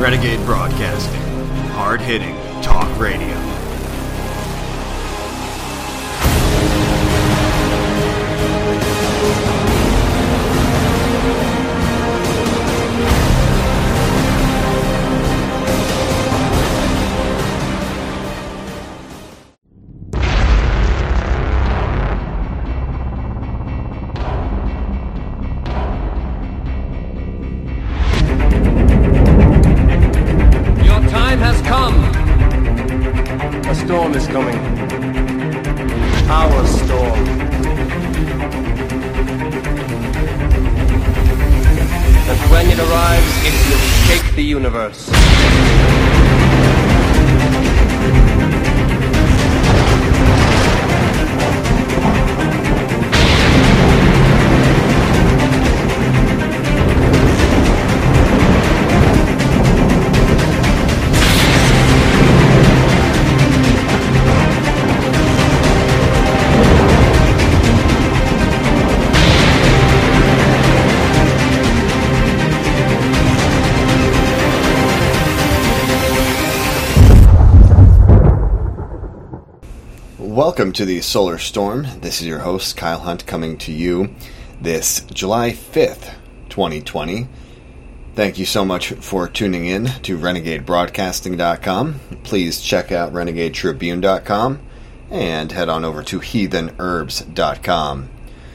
Renegade Broadcasting. Hard-hitting talk radio. Universe. Welcome to the Solar Storm. This is your host, Kyle Hunt, coming to you this July 5th, 2020. Thank you so much for tuning in to RenegadeBroadcasting.com. Please check out RenegadeTribune.com and head on over to HeathenHerbs.com.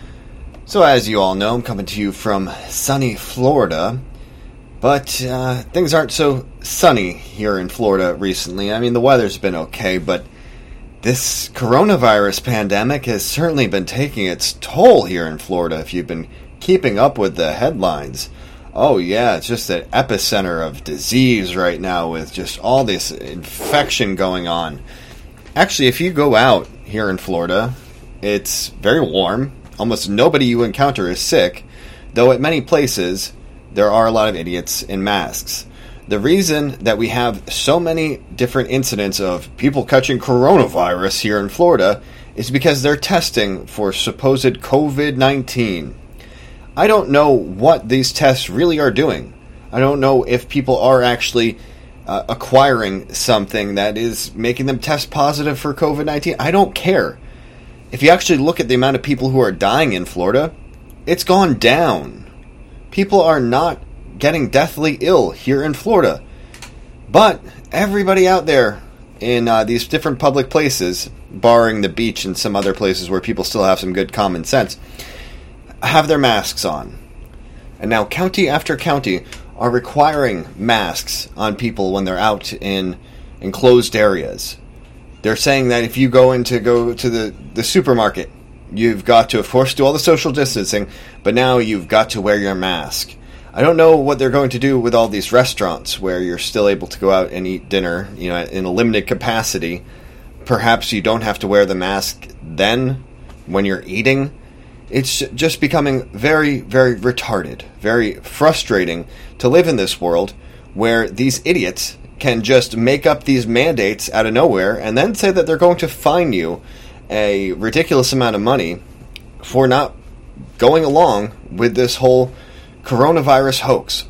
So as you all know, I'm coming to you from sunny Florida, but things aren't so sunny here in Florida recently. I mean, the weather's been okay, but this coronavirus pandemic has certainly been taking its toll here in Florida, if you've been keeping up with the headlines. Oh yeah, it's just an epicenter of disease right now with just all this infection going on. Actually, if you go out here in Florida, it's very warm. Almost nobody you encounter is sick, though at many places there are a lot of idiots in masks. The reason that we have so many different incidents of people catching coronavirus here in Florida is because they're testing for supposed COVID-19. I don't know what these tests really are doing. I don't know if people are actually acquiring something that is making them test positive for COVID-19. I don't care. If you actually look at the amount of people who are dying in Florida, it's gone down. People are not getting deathly ill here in Florida. But everybody out there in these different public places, barring the beach and some other places where people still have some good common sense, have their masks on. And now county after county are requiring masks on people when they're out in enclosed areas. They're saying that if you go to the supermarket, you've got to, of course, do all the social distancing, but now you've got to wear your mask. I don't know what they're going to do with all these restaurants where you're still able to go out and eat dinner, in a limited capacity. Perhaps you don't have to wear the mask then when you're eating. It's just becoming very, very retarded, very frustrating to live in this world where these idiots can just make up these mandates out of nowhere and then say that they're going to fine you a ridiculous amount of money for not going along with this whole coronavirus hoax.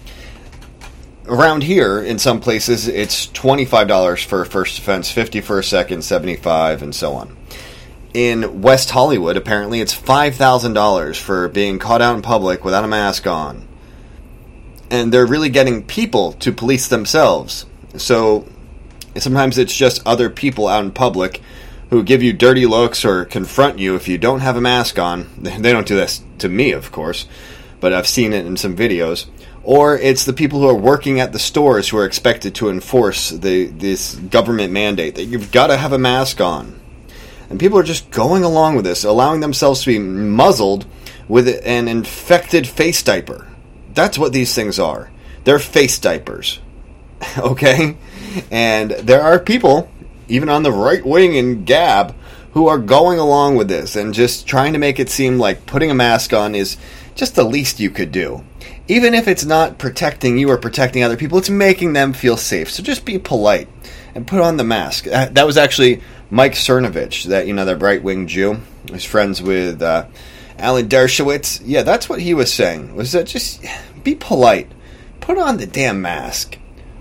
Around here, in some places, it's $25 for a first offense, $50 for a second, $75, and so on. In West Hollywood, apparently, it's $5,000 for being caught out in public without a mask on. And they're really getting people to police themselves. So sometimes it's just other people out in public who give you dirty looks or confront you if you don't have a mask on. They don't do this to me, of course, but I've seen it in some videos. Or it's the people who are working at the stores who are expected to enforce this government mandate that you've got to have a mask on. And people are just going along with this, allowing themselves to be muzzled with an infected face diaper. That's what these things are. They're face diapers. Okay? And there are people, even on the right wing in Gab, who are going along with this and just trying to make it seem like putting a mask on is just the least you could do. Even if it's not protecting you or protecting other people, it's making them feel safe. So just be polite and put on the mask. That was actually Mike Cernovich, that right-wing Jew, who's friends with Alan Dershowitz. Yeah, that's what he was saying, was that just be polite. Put on the damn mask.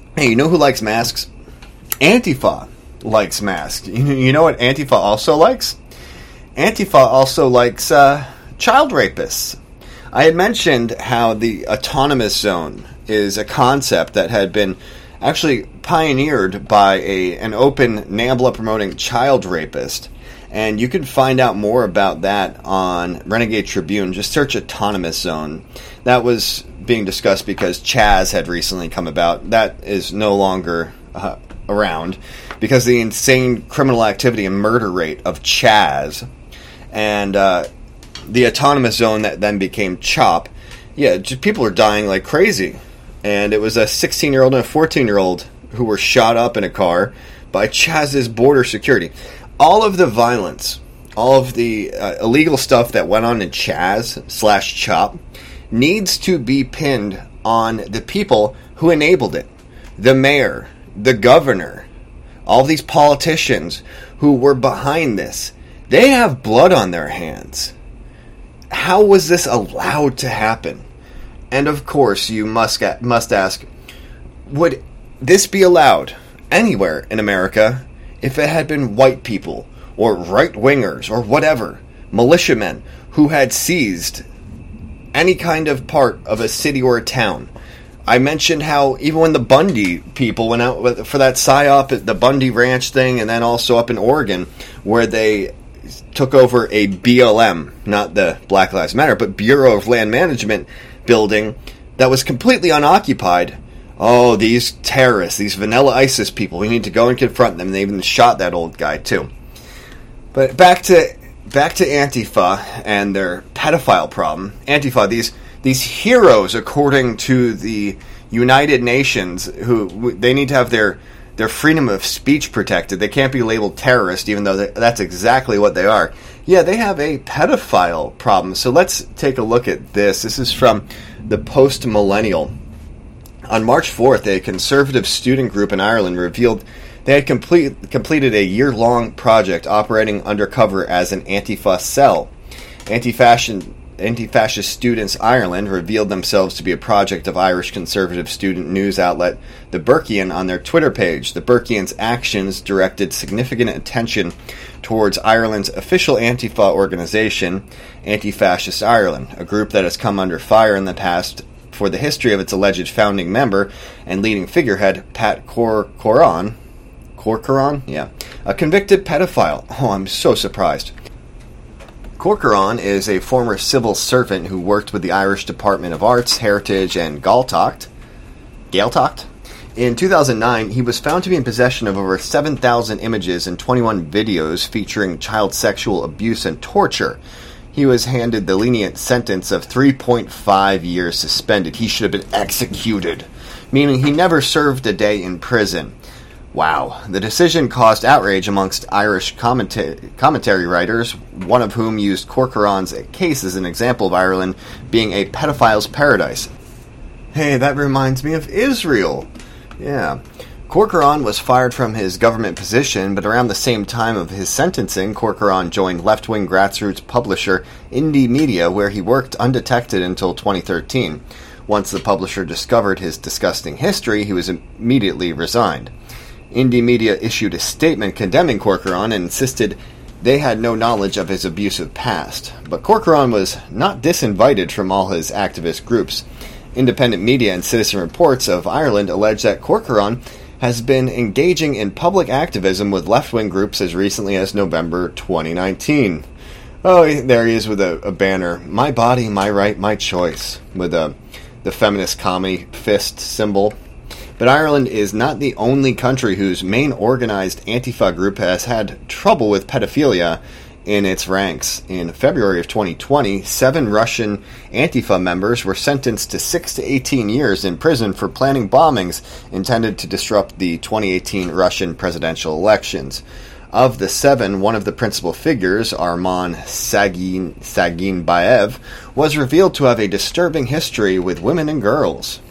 Hey, you know who likes masks? Antifa likes masks. You know what Antifa also likes? Antifa also likes child rapists. I had mentioned how the autonomous zone is a concept that had been actually pioneered by an open NAMBLA-promoting child rapist. And you can find out more about that on Renegade Tribune. Just search autonomous zone. That was being discussed because Chaz had recently come about. That is no longer around because the insane criminal activity and murder rate of Chaz and the autonomous zone that then became CHOP. Yeah, just people are dying like crazy. And it was a 16-year-old and a 14-year-old who were shot up in a car by Chaz's border security. All of the violence, all of the illegal stuff that went on in Chaz/CHOP needs to be pinned on the people who enabled it. The mayor, the governor, all these politicians who were behind this. They have blood on their hands. How was this allowed to happen? And of course, you must ask, would this be allowed anywhere in America if it had been white people or right-wingers or whatever, militiamen who had seized any kind of part of a city or a town? I mentioned how even when the Bundy people went out for that PSYOP at the Bundy Ranch thing, and then also up in Oregon, where they took over a BLM, not the Black Lives Matter, but Bureau of Land Management building that was completely unoccupied. Oh, these terrorists, these vanilla ISIS people, we need to go and confront them. They even shot that old guy too. But back to Antifa and their pedophile problem. Antifa, these heroes, according to the United Nations, who they need to have their freedom of speech protected. They can't be labeled terrorists, even though that's exactly what they are. Yeah, they have a pedophile problem. So let's take a look at this. This is from the Post Millennial. On March 4th, a conservative student group in Ireland revealed they had completed a year-long project operating undercover as an Antifa cell. Anti-fascist Students Ireland revealed themselves to be a project of Irish conservative student news outlet The Burkean on their Twitter page. The Burkean's actions directed significant attention towards Ireland's official Antifa organization, Anti-Fascist Ireland, a group that has come under fire in the past for the history of its alleged founding member and leading figurehead, Pat Corcoran. Corcoran? Yeah. A convicted pedophile. Oh, I'm so surprised. Corcoran is a former civil servant who worked with the Irish Department of Arts, Heritage, and Gaeltacht. In 2009, he was found to be in possession of over 7,000 images and 21 videos featuring child sexual abuse and torture. He was handed the lenient sentence of 3.5 years suspended. He should have been executed, meaning he never served a day in prison. Wow. The decision caused outrage amongst Irish commentary writers, one of whom used Corcoran's case as an example of Ireland being a pedophile's paradise. Hey, that reminds me of Israel. Yeah. Corcoran was fired from his government position, but around the same time of his sentencing, Corcoran joined left-wing grassroots publisher Indie Media, where he worked undetected until 2013. Once the publisher discovered his disgusting history, he was immediately resigned. Indie Media issued a statement condemning Corcoran and insisted they had no knowledge of his abusive past. But Corcoran was not disinvited from all his activist groups. Independent media and Citizen Reports of Ireland allege that Corcoran has been engaging in public activism with left-wing groups as recently as November 2019. Oh, there he is with a banner, "My body, my right, my choice," with the feminist commie fist symbol. But Ireland is not the only country whose main organized Antifa group has had trouble with pedophilia in its ranks. In February of 2020, 7 Russian Antifa members were sentenced to 6 to 18 years in prison for planning bombings intended to disrupt the 2018 Russian presidential elections. Of the 7, one of the principal figures, Arman Saginbayev, was revealed to have a disturbing history with women and girls.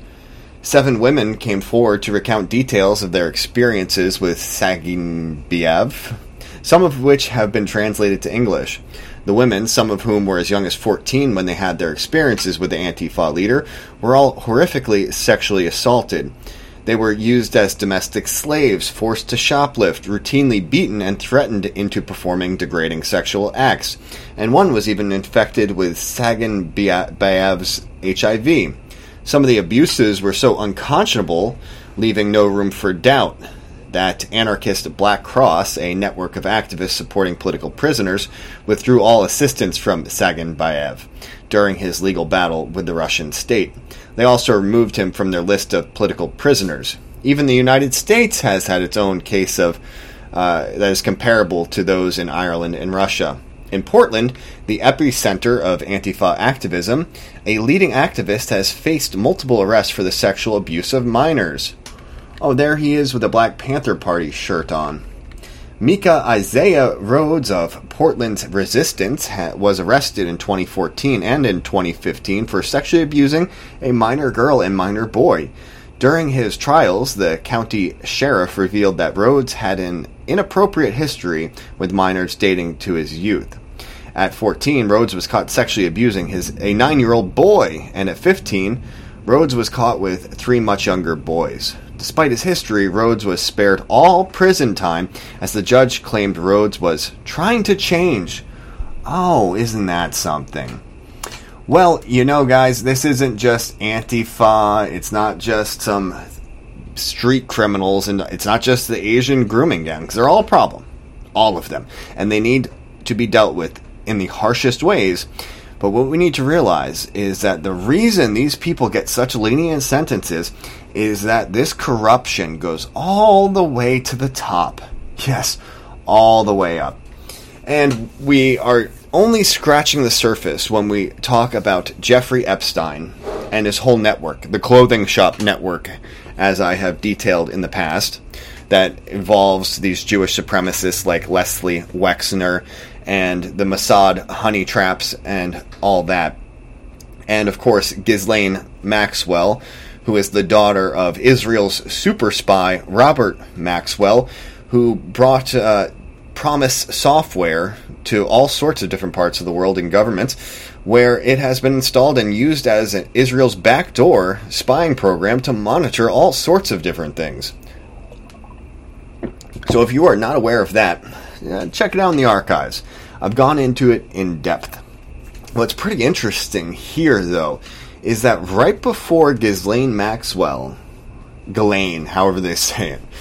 7 women came forward to recount details of their experiences with Saginbayev, some of which have been translated to English. The women, some of whom were as young as 14 when they had their experiences with the Antifa leader, were all horrifically sexually assaulted. They were used as domestic slaves, forced to shoplift, routinely beaten, and threatened into performing degrading sexual acts. And one was even infected with Tsagan-Bayev's HIV. Some of the abuses were so unconscionable, leaving no room for doubt, that anarchist Black Cross, a network of activists supporting political prisoners, withdrew all assistance from Tsagan-Bayev during his legal battle with the Russian state. They also removed him from their list of political prisoners. Even the United States has had its own case of that is comparable to those in Ireland and Russia. In Portland, the epicenter of Antifa activism, a leading activist has faced multiple arrests for the sexual abuse of minors. Oh, there he is with a Black Panther Party shirt on. Mika Isaiah Rhodes of Portland's Resistance was arrested in 2014 and in 2015 for sexually abusing a minor girl and minor boy. During his trials, the county sheriff revealed that Rhodes had an inappropriate history with minors dating to his youth. At 14, Rhodes was caught sexually abusing a 9-year-old boy, and at 15, Rhodes was caught with 3 much younger boys. Despite his history, Rhodes was spared all prison time as the judge claimed Rhodes was trying to change. Oh, isn't that something? Well, you know, guys, this isn't just Antifa. It's not just some street criminals, and it's not just the Asian grooming gangs. They're all a problem. All of them. And they need to be dealt with in the harshest ways. But what we need to realize is that the reason these people get such lenient sentences is that this corruption goes all the way to the top. Yes, all the way up. And we are only scratching the surface when we talk about Jeffrey Epstein and his whole network, the clothing shop network, as I have detailed in the past, that involves these Jewish supremacists like Leslie Wexner and the Mossad honey traps and all that. And, of course, Ghislaine Maxwell, who is the daughter of Israel's super spy, Robert Maxwell, who brought Promise software to all sorts of different parts of the world in governments, where it has been installed and used as Israel's backdoor spying program to monitor all sorts of different things. So if you are not aware of that, check it out in the archives. I've gone into it in depth. What's pretty interesting here, though, is that right before Ghislaine Maxwell, Ghislaine, however they say it,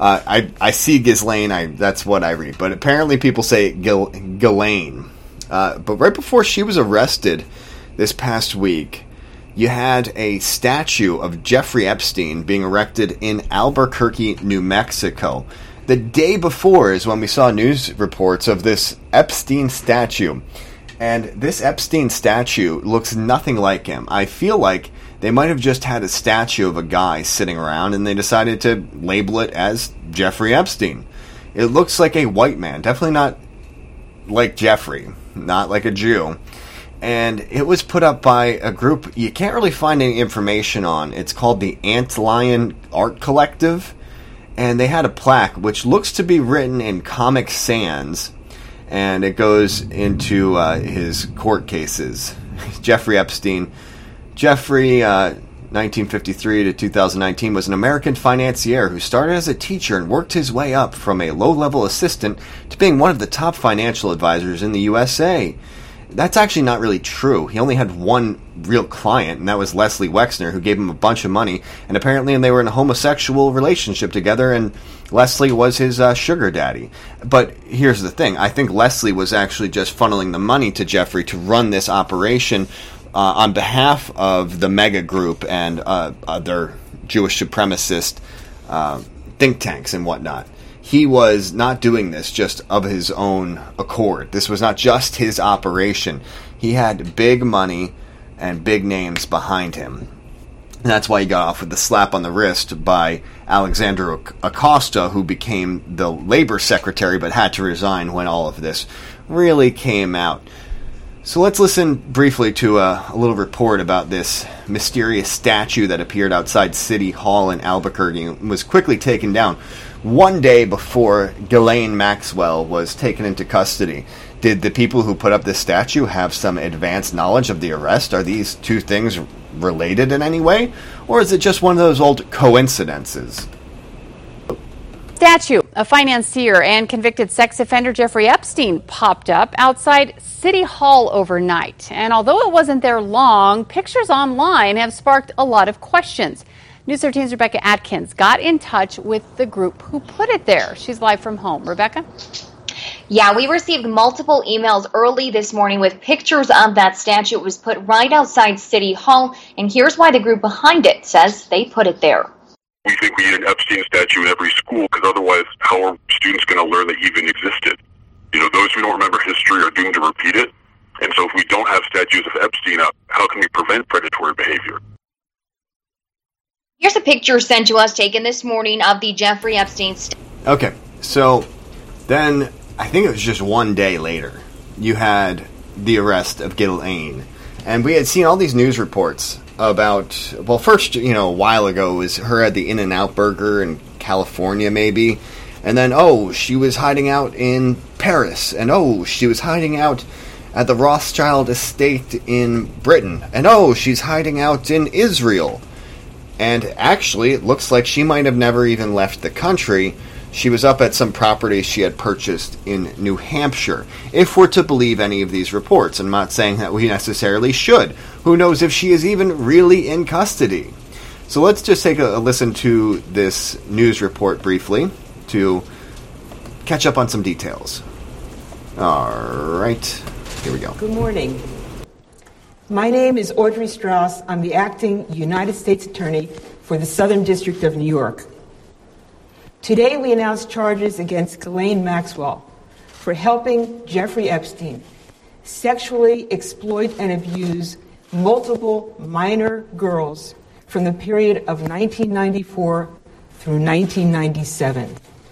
I see Ghislaine, that's what I read, but apparently people say Ghislaine. But right before she was arrested this past week, you had a statue of Jeffrey Epstein being erected in Albuquerque, New Mexico. The day before is when we saw news reports of this Epstein statue. And this Epstein statue looks nothing like him. I feel like they might have just had a statue of a guy sitting around and they decided to label it as Jeffrey Epstein. It looks like a white man. Definitely not like Jeffrey. Not like a Jew. And it was put up by a group you can't really find any information on. It's called the Antlion Art Collective. And they had a plaque which looks to be written in Comic Sans. And it goes into his court cases. Jeffrey Epstein. Jeffrey, 1953 to 2019, was an American financier who started as a teacher and worked his way up from a low-level assistant to being one of the top financial advisors in the USA. That's actually not really true. He only had one real client, and that was Leslie Wexner, who gave him a bunch of money. And apparently they were in a homosexual relationship together, and Leslie was his sugar daddy. But here's the thing. I think Leslie was actually just funneling the money to Jeffrey to run this operation on behalf of the mega group and other Jewish supremacist think tanks and whatnot. He was not doing this just of his own accord. This was not just his operation. He had big money and big names behind him. And that's why he got off with the slap on the wrist by Alexandra Acosta, who became the labor secretary but had to resign when all of this really came out. So let's listen briefly to a little report about this mysterious statue that appeared outside City Hall in Albuquerque and was quickly taken down one day before Ghislaine Maxwell was taken into custody. Did the people who put up this statue have some advanced knowledge of the arrest? Are these two things related in any way? Or is it just one of those old coincidences? Statue of financier and convicted sex offender Jeffrey Epstein popped up outside City Hall overnight. And although it wasn't there long, pictures online have sparked a lot of questions. News 13's Rebecca Atkins got in touch with the group who put it there. She's live from home. Rebecca? Yeah, we received multiple emails early this morning with pictures of that statue. It was put right outside City Hall, and here's why the group behind it says they put it there. We think we need an Epstein statue in every school, because otherwise how are students going to learn that he even existed? You know, those who don't remember history are doomed to repeat it. And so if we don't have statues of Epstein up, how can we prevent predatory behavior? Here's a picture sent to us taken this morning of the Jeffrey Epstein statue. Okay, so then I think it was just one day later, you had the arrest of Ghislaine. And we had seen all these news reports about, well, first, a while ago was her at the In-N-Out Burger in California, maybe. And then, she was hiding out in Paris. And, she was hiding out at the Rothschild estate in Britain. And, she's hiding out in Israel. And actually, it looks like she might have never even left the country. She was up at some property she had purchased in New Hampshire, if we're to believe any of these reports. I'm not saying that we necessarily should. Who knows if she is even really in custody? So let's just take a listen to this news report briefly to catch up on some details. All right, here we go. Good morning. My name is Audrey Strauss. I'm the acting United States Attorney for the Southern District of New York. Today we announced charges against Ghislaine Maxwell for helping Jeffrey Epstein sexually exploit and abuse multiple minor girls from the period of 1994 through 1997.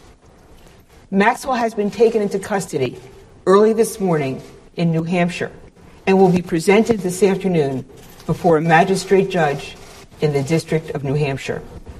Maxwell has been taken into custody early this morning in New Hampshire and will be presented this afternoon before a magistrate judge in the District of New Hampshire.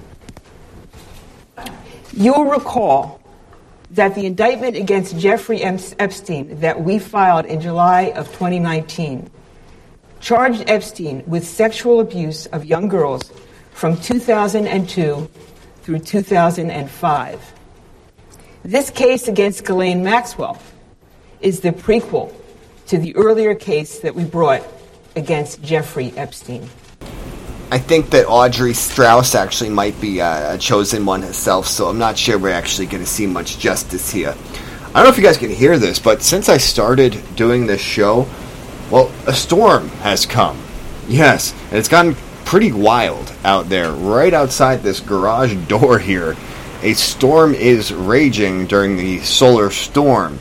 You'll recall that the indictment against Jeffrey Epstein that we filed in July of 2019 charged Epstein with sexual abuse of young girls from 2002 through 2005. This case against Ghislaine Maxwell is the prequel to the earlier case that we brought against Jeffrey Epstein. I think that Audrey Strauss actually might be a chosen one herself, so I'm not sure we're actually going to see much justice here. I don't know if you guys can hear this, but since I started doing this show, well, a storm has come. Yes, and it's gotten pretty wild out there. Right outside this garage door here, a storm is raging during the solar storm.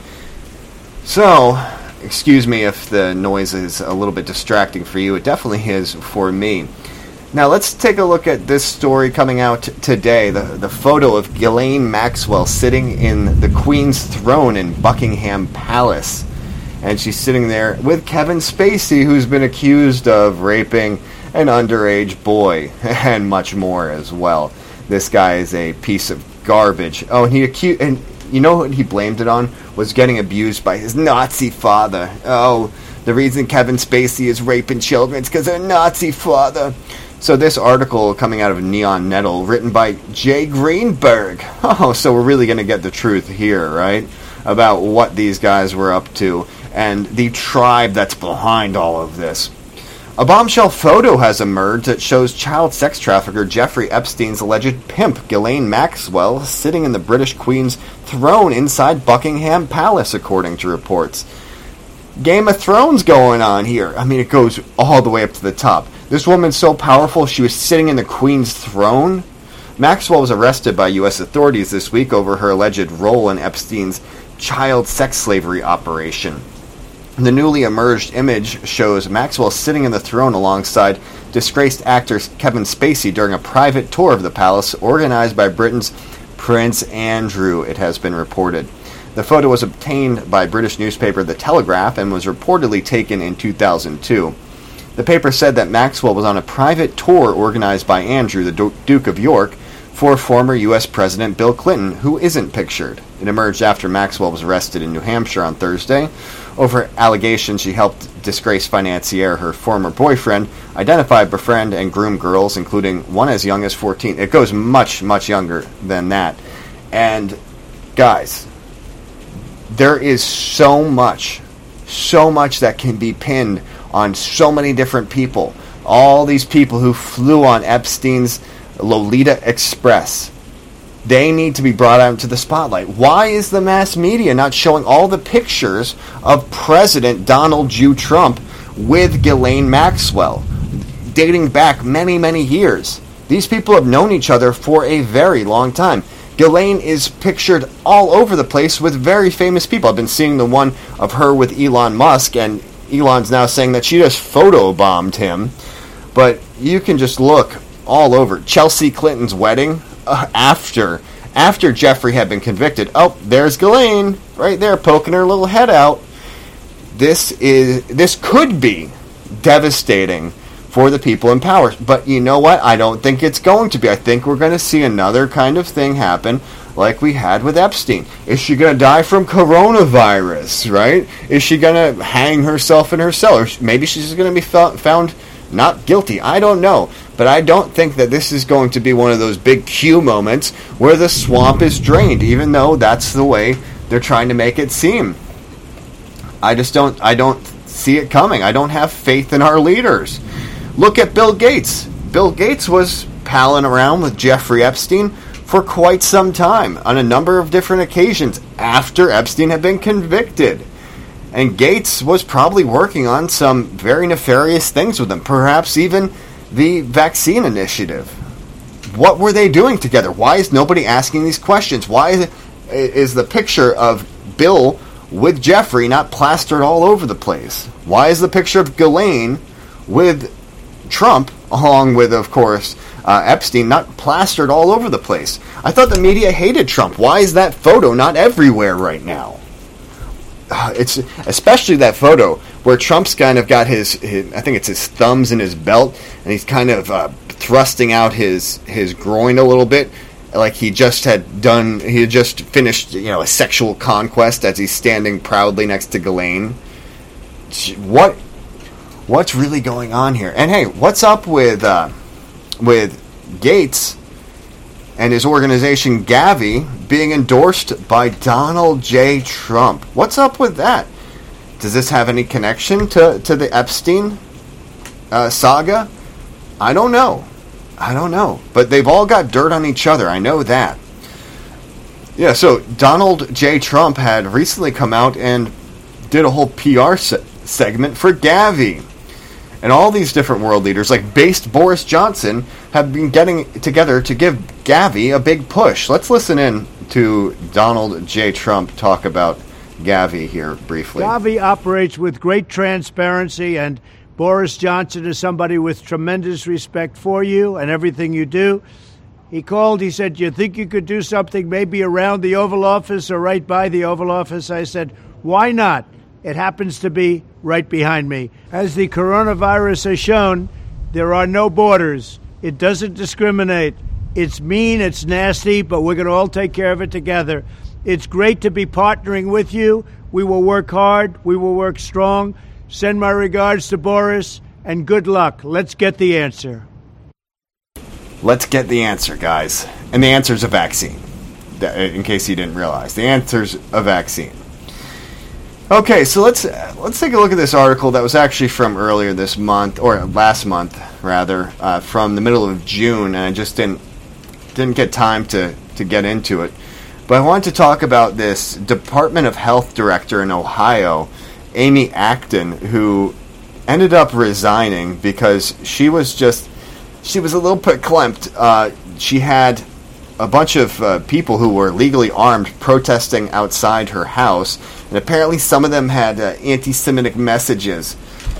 So, excuse me if the noise is a little bit distracting for you. It definitely is for me. Now let's take a look at this story coming out today. The photo of Ghislaine Maxwell sitting in the Queen's throne in Buckingham Palace. And she's sitting there with Kevin Spacey, who's been accused of raping an underage boy, and much more as well. This guy is a piece of garbage. Oh, and you know what he blamed it on? Was getting abused by his Nazi father. Oh, the reason Kevin Spacey is raping children is because of a Nazi father. So this article coming out of Neon Nettle, written by Jay Greenberg. Oh, so we're really going to get the truth here, right? About what these guys were up to and the tribe that's behind all of this. A bombshell photo has emerged that shows child sex trafficker Jeffrey Epstein's alleged pimp, Ghislaine Maxwell, sitting in the British Queen's throne inside Buckingham Palace, according to reports. Game of Thrones going on here. I mean, it goes all the way up to the top. This woman's so powerful, she was sitting in the Queen's throne? Maxwell was arrested by U.S. authorities this week over her alleged role in Epstein's child sex slavery operation. The newly emerged image shows Maxwell sitting in the throne alongside disgraced actor Kevin Spacey during a private tour of the palace organized by Britain's Prince Andrew, it has been reported. The photo was obtained by British newspaper The Telegraph and was reportedly taken in 2002. The paper said that Maxwell was on a private tour organized by Andrew, the Duke of York, for former U.S. President Bill Clinton, who isn't pictured. It emerged after Maxwell was arrested in New Hampshire on Thursday over allegations she helped disgraced financier, her former boyfriend, identify, befriend, and groom girls, including one as young as 14. It goes much, much younger than that. And, guys, there is so much that can be pinned on so many different people. All these people who flew on Epstein's Lolita Express. They need to be brought out into the spotlight. Why is the mass media not showing all the pictures of President Donald J. Trump with Ghislaine Maxwell, dating back many, many years? These people have known each other for a very long time. Ghislaine is pictured all over the place with very famous people. I've been seeing the one of her with Elon Musk, and Elon's now saying that she just photobombed him. But you can just look all over. Chelsea Clinton's wedding after Jeffrey had been convicted. Oh, there's Ghislaine right there poking her little head out. This could be devastating for the people in power. But you know what? I don't think it's going to be. I think we're going to see another kind of thing happen like we had with Epstein. Is she going to die from coronavirus, right? Is she going to hang herself in her cell? Or maybe she's going to be found not guilty. I don't know. But I don't think that this is going to be one of those big Q moments where the swamp is drained, even though that's the way they're trying to make it seem. I don't see it coming. I don't have faith in our leaders. Look at Bill Gates. Bill Gates was palling around with Jeffrey Epstein for quite some time on a number of different occasions after Epstein had been convicted. And Gates was probably working on some very nefarious things with him, perhaps even the vaccine initiative. What were they doing together? Why is nobody asking these questions? Why is the picture of Bill with Jeffrey not plastered all over the place? Why is the picture of Ghislaine with Trump, along with, of course, Epstein, not plastered all over the place? I thought the media hated Trump. Why is that photo not everywhere right now? It's especially that photo where Trump's kind of got his I think it's his thumbs in his belt, and he's kind of thrusting out his groin a little bit, like he had just finished, a sexual conquest as he's standing proudly next to Ghislaine. What's really going on here? And hey, what's up with Gates and his organization Gavi being endorsed by Donald J. Trump? What's up with that? Does this have any connection to the Epstein saga? I don't know. But they've all got dirt on each other. I know that. Yeah, so Donald J. Trump had recently come out and did a whole PR segment for Gavi. And all these different world leaders, like based Boris Johnson, have been getting together to give Gavi a big push. Let's listen in to Donald J. Trump talk about Gavi here briefly. Gavi operates with great transparency, and Boris Johnson is somebody with tremendous respect for you and everything you do. He called, he said, "You think you could do something maybe around the Oval Office or right by the Oval Office?" I said, "Why not? It happens to be right behind me." As the coronavirus has shown, there are no borders. It doesn't discriminate. It's mean, it's nasty, but we're going to all take care of it together. It's great to be partnering with you. We will work hard. We will work strong. Send my regards to Boris, and good luck. Let's get the answer. Let's get the answer, guys. And the answer is a vaccine, in case you didn't realize. The answer's a vaccine. Okay, so let's take a look at this article that was actually from earlier this month, or last month, rather, from the middle of June, and I just didn't get time to get into it. But I wanted to talk about this Department of Health director in Ohio, Amy Acton, who ended up resigning because she was a little bit clamped. She had a bunch of people who were legally armed protesting outside her house, and apparently some of them had anti-Semitic messages.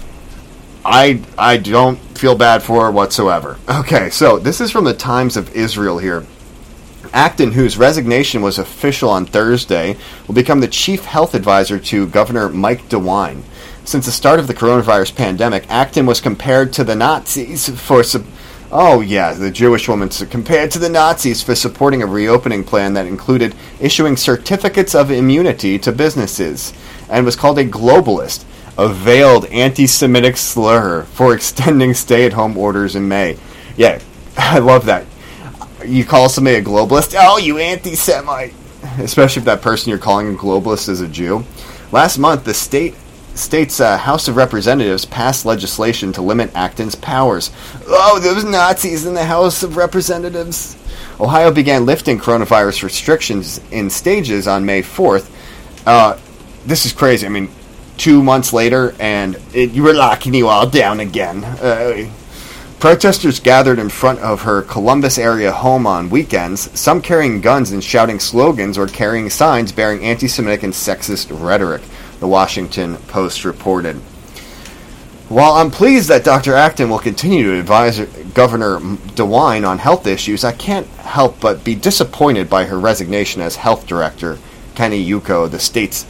I don't feel bad for her whatsoever. Okay, so this is from the Times of Israel here. Acton, whose resignation was official on Thursday, will become the chief health advisor to Governor Mike DeWine. Since the start of the coronavirus pandemic, Acton was compared to the Nazis for Oh, yeah, the Jewish woman compared to the Nazis for supporting a reopening plan that included issuing certificates of immunity to businesses, and was called a globalist, a veiled anti-Semitic slur for extending stay-at-home orders in May. Yeah, I love that. You call somebody a globalist? Oh, you anti-Semite! Especially if that person you're calling a globalist is a Jew. Last month, the state's House of Representatives passed legislation to limit Acton's powers. Oh, those Nazis in the House of Representatives. Ohio began lifting coronavirus restrictions in stages on May 4th. This is crazy. I mean, 2 months later, and you were locking you all down again. Protesters gathered in front of her Columbus area home on weekends, some carrying guns and shouting slogans or carrying signs bearing anti-Semitic and sexist rhetoric, the Washington Post reported. While I'm pleased that Dr. Acton will continue to advise Governor DeWine on health issues, I can't help but be disappointed by her resignation as health director. Kenny Yuko, the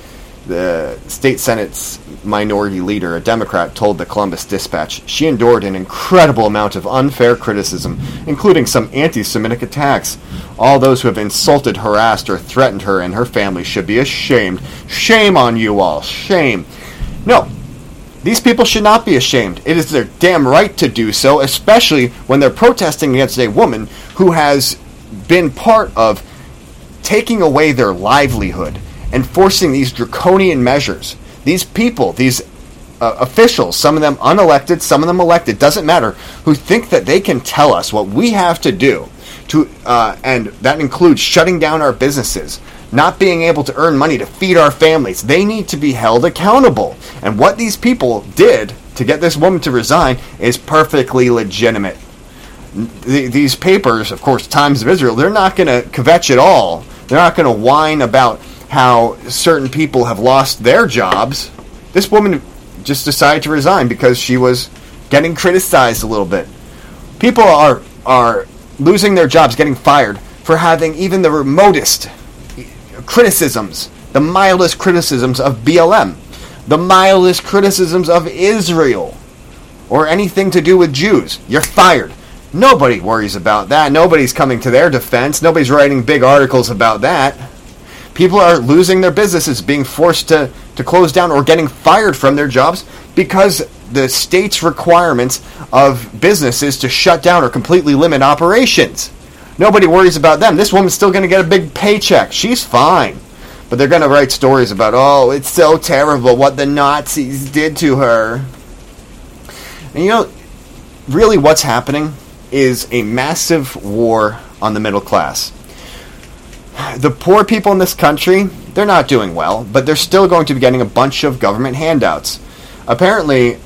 state Senate's minority leader, a Democrat, told the Columbus Dispatch she endured an incredible amount of unfair criticism, including some anti-Semitic attacks. All those who have insulted, harassed, or threatened her and her family should be ashamed. Shame on you all. Shame. No, these people should not be ashamed. It is their damn right to do so, especially when they're protesting against a woman who has been part of taking away their livelihood, enforcing these draconian measures. These people, these officials, some of them unelected, some of them elected, doesn't matter, who think that they can tell us what we have to do, and that includes shutting down our businesses, not being able to earn money to feed our families. They need to be held accountable. And what these people did to get this woman to resign is perfectly legitimate. These papers, of course, Times of Israel, they're not going to kvetch at all. They're not going to whine about how certain people have lost their jobs. This woman just decided to resign because she was getting criticized a little bit. People are losing their jobs, getting fired for having even the remotest criticisms, the mildest criticisms of BLM, the mildest criticisms of Israel, or anything to do with Jews. You're fired. Nobody worries about that. Nobody's coming to their defense. Nobody's writing big articles about that. People are losing their businesses, being forced to close down or getting fired from their jobs because the state's requirements of businesses to shut down or completely limit operations. Nobody worries about them. This woman's still going to get a big paycheck. She's fine. But they're going to write stories about, oh, it's so terrible what the Nazis did to her. And you know, really what's happening is a massive war on the middle class. The poor people in this country, they're not doing well, but they're still going to be getting a bunch of government handouts. Apparently,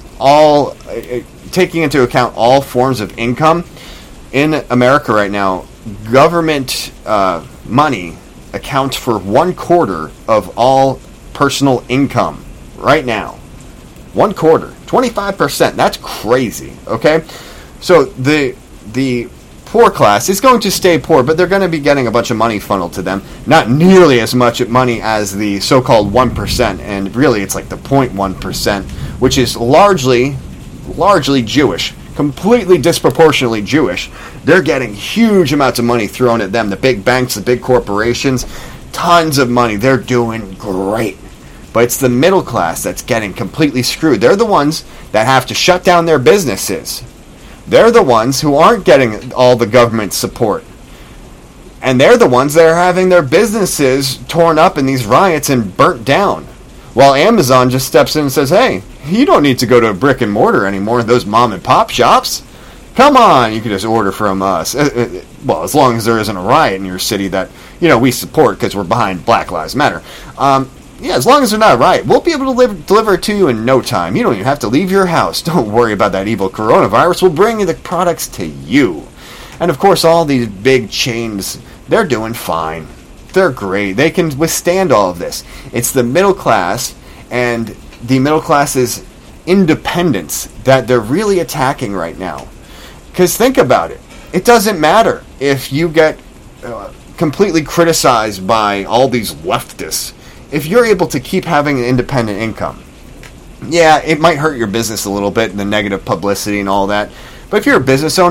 taking into account all forms of income, in America right now, government money accounts for 1/4 of all personal income right now. 1/4, 25%. That's crazy. Okay, so the poor class is going to stay poor, but they're going to be getting a bunch of money funneled to them. Not nearly as much money as the so-called 1%, and really it's like the 0.1%, which is largely Jewish, completely disproportionately Jewish. They're getting huge amounts of money thrown at them. The big banks, the big corporations, tons of money. They're doing great. But it's the middle class that's getting completely screwed. They're the ones that have to shut down their businesses. They're the ones who aren't getting all the government support. And they're the ones that are having their businesses torn up in these riots and burnt down. While Amazon just steps in and says, hey, you don't need to go to a brick and mortar anymore, those mom and pop shops. Come on, you can just order from us. Well, as long as there isn't a riot in your city that, we support because we're behind Black Lives Matter. Yeah, as long as they're not a riot, we'll be able to deliver it to you in no time. You don't even have to leave your house. Don't worry about that evil coronavirus. We'll bring you the products to you. And of course, all these big chains, they're doing fine. They're great. They can withstand all of this. It's the middle class and the middle class's independence that they're really attacking right now. Because think about it. It doesn't matter if you get completely criticized by all these leftists. If you're able to keep having an independent income, yeah, it might hurt your business a little bit, the negative publicity and all that. But if you're a business owner,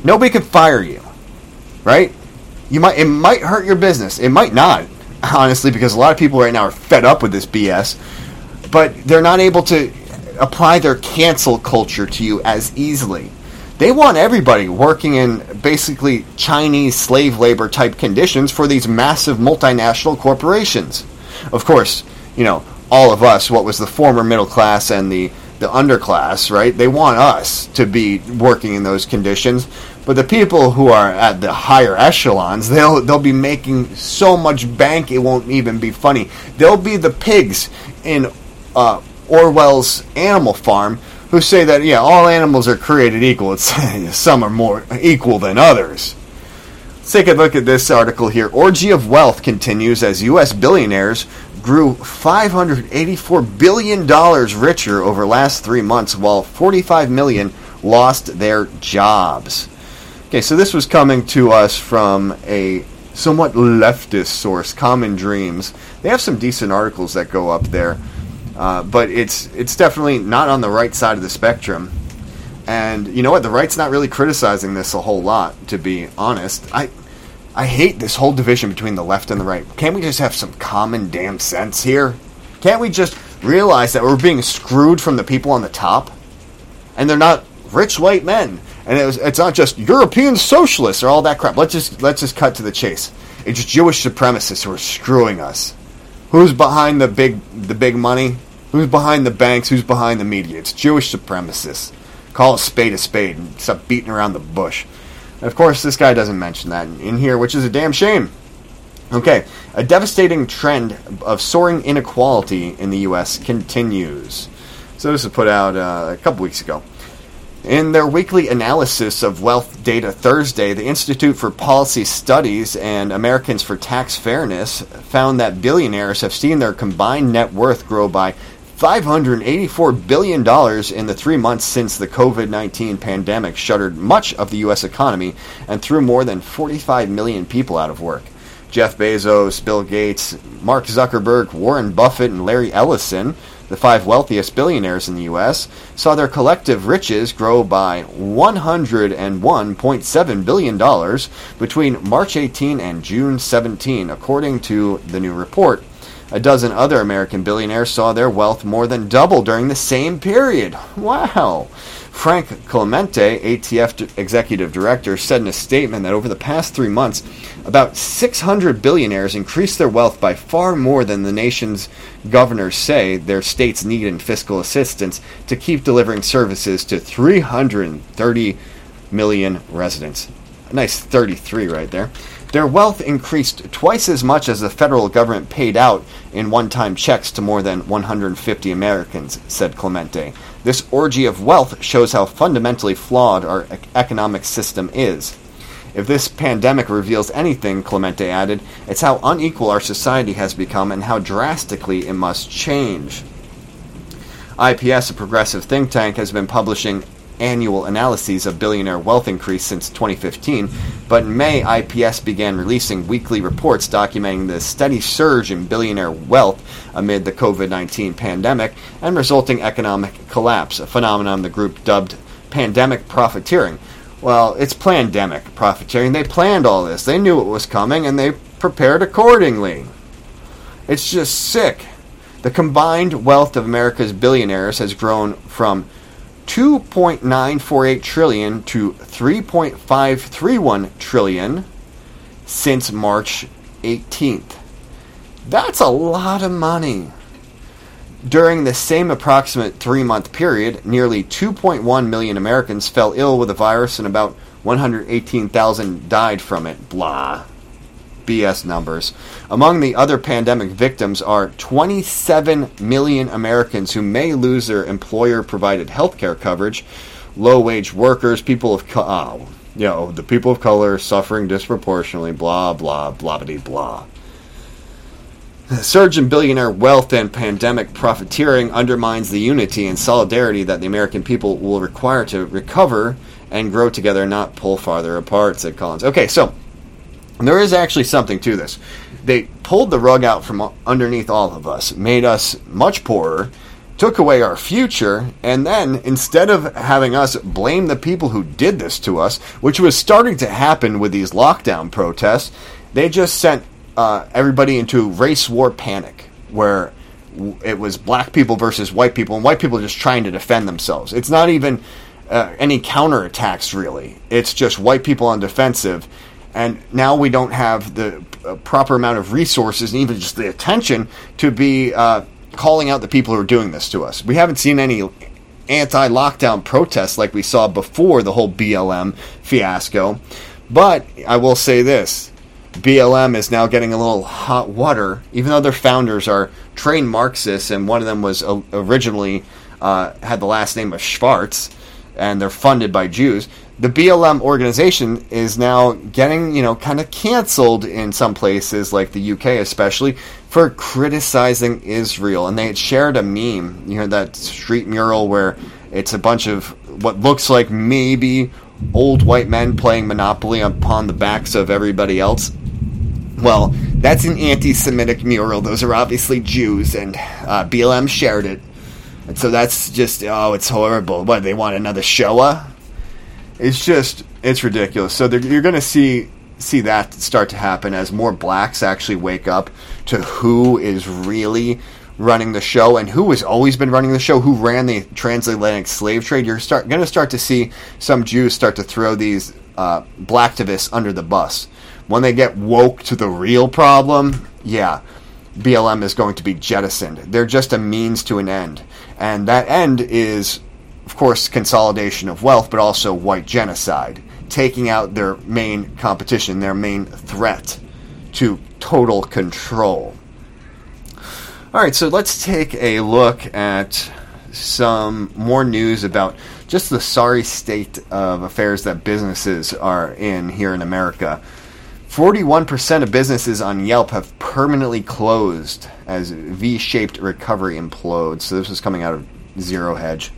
nobody can fire you, right? It might hurt your business. It might not, honestly, because a lot of people right now are fed up with this BS. But they're not able to apply their cancel culture to you as easily. They want everybody working in basically Chinese slave labor type conditions for these massive multinational corporations. Of course, all of us, what was the former middle class and the underclass, right? They want us to be working in those conditions. But the people who are at the higher echelons, they'll be making so much bank it won't even be funny. They'll be the pigs in Orwell's Animal Farm who say that, all animals are created equal. Some are more equal than others. Let's take a look at this article here. Orgy of wealth continues as U.S. billionaires grew $584 billion richer over last 3 months, while 45 million lost their jobs. Okay, so this was coming to us from a somewhat leftist source, Common Dreams. They have some decent articles that go up there, but it's definitely not on the right side of the spectrum. And you know what? The right's not really criticizing this a whole lot, to be honest. I hate this whole division between the left and the right. Can't we just have some common damn sense here? Can't we just realize that we're being screwed from the people on the top? And they're not rich white men. And it's not just European socialists or all that crap. Let's just cut to the chase. It's Jewish supremacists who are screwing us. Who's behind the big money? Who's behind the banks? Who's behind the media? It's Jewish supremacists. Call a spade and stop beating around the bush. And of course, this guy doesn't mention that in here, which is a damn shame. Okay, a devastating trend of soaring inequality in the U.S. continues. So this was put out a couple weeks ago. In their weekly analysis of wealth data Thursday, the Institute for Policy Studies and Americans for Tax Fairness found that billionaires have seen their combined net worth grow by $584 billion in the 3 months since the COVID-19 pandemic shuttered much of the U.S. economy and threw more than 45 million people out of work. Jeff Bezos, Bill Gates, Mark Zuckerberg, Warren Buffett, and Larry Ellison, the 5 wealthiest billionaires in the U.S., saw their collective riches grow by $101.7 billion between March 18 and June 17, according to the new report. A dozen other American billionaires saw their wealth more than double during the same period. Wow! Frank Clemente, ATF executive director, said in a statement that over the past 3 months, about 600 billionaires increased their wealth by far more than the nation's governors say their states need in fiscal assistance to keep delivering services to 330 million residents. A nice 33 right there. Their wealth increased twice as much as the federal government paid out in one-time checks to more than 150 Americans, said Clemente. This orgy of wealth shows how fundamentally flawed our economic system is. If this pandemic reveals anything, Clemente added, it's how unequal our society has become and how drastically it must change. IPS, a progressive think tank, has been publishing annual analyses of billionaire wealth increase since 2015, but in May, IPS began releasing weekly reports documenting the steady surge in billionaire wealth amid the COVID-19 pandemic and resulting economic collapse, a phenomenon the group dubbed pandemic profiteering. Well, it's plandemic profiteering. They planned all this. They knew it was coming, and they prepared accordingly. It's just sick. The combined wealth of America's billionaires has grown from $2.948 trillion to $3.531 trillion since March 18th. That's a lot of money. During the same approximate 3-month period, nearly 2.1 million Americans fell ill with the virus and about 118,000 died from it. Blah. BS numbers. Among the other pandemic victims are 27 million Americans who may lose their employer-provided health care coverage, low-wage workers, people of the people of color suffering disproportionately, blah, blah, blah-bitty-blah. The surge in billionaire wealth and pandemic profiteering undermines the unity and solidarity that the American people will require to recover and grow together, not pull farther apart, said Collins. Okay, so there is actually something to this. They pulled the rug out from underneath all of us, made us much poorer, took away our future, and then instead of having us blame the people who did this to us, which was starting to happen with these lockdown protests, they just sent everybody into race war panic, where it was black people versus white people, and white people just trying to defend themselves. It's not even any counterattacks, really. It's just white people on defensive, and now we don't have the proper amount of resources and even just the attention to be calling out the people who are doing this to us. We haven't seen any anti-lockdown protests like we saw before the whole BLM fiasco, but I will say this. BLM is now getting a little hot water, even though their founders are trained Marxists, and one of them was originally had the last name of Schwartz, and they're funded by Jews. The BLM organization is now getting, kind of canceled in some places, like the UK especially, for criticizing Israel. And they had shared a meme, that street mural where it's a bunch of what looks like maybe old white men playing Monopoly upon the backs of everybody else. Well, that's an anti-Semitic mural. Those are obviously Jews, and BLM shared it. And so that's just, it's horrible. What, they want another Shoah? It's ridiculous. So you're going to see that start to happen as more blacks actually wake up to who is really running the show and who has always been running the show, who ran the transatlantic slave trade. You're going to start to see some Jews start to throw these blacktivists under the bus. When they get woke to the real problem, BLM is going to be jettisoned. They're just a means to an end. And that end is, of course, consolidation of wealth, but also white genocide, taking out their main competition, their main threat to total control. All right, so let's take a look at some more news about just the sorry state of affairs that businesses are in here in America. 41% of businesses on Yelp have permanently closed as V-shaped recovery implodes. So this was coming out of Zero Hedge.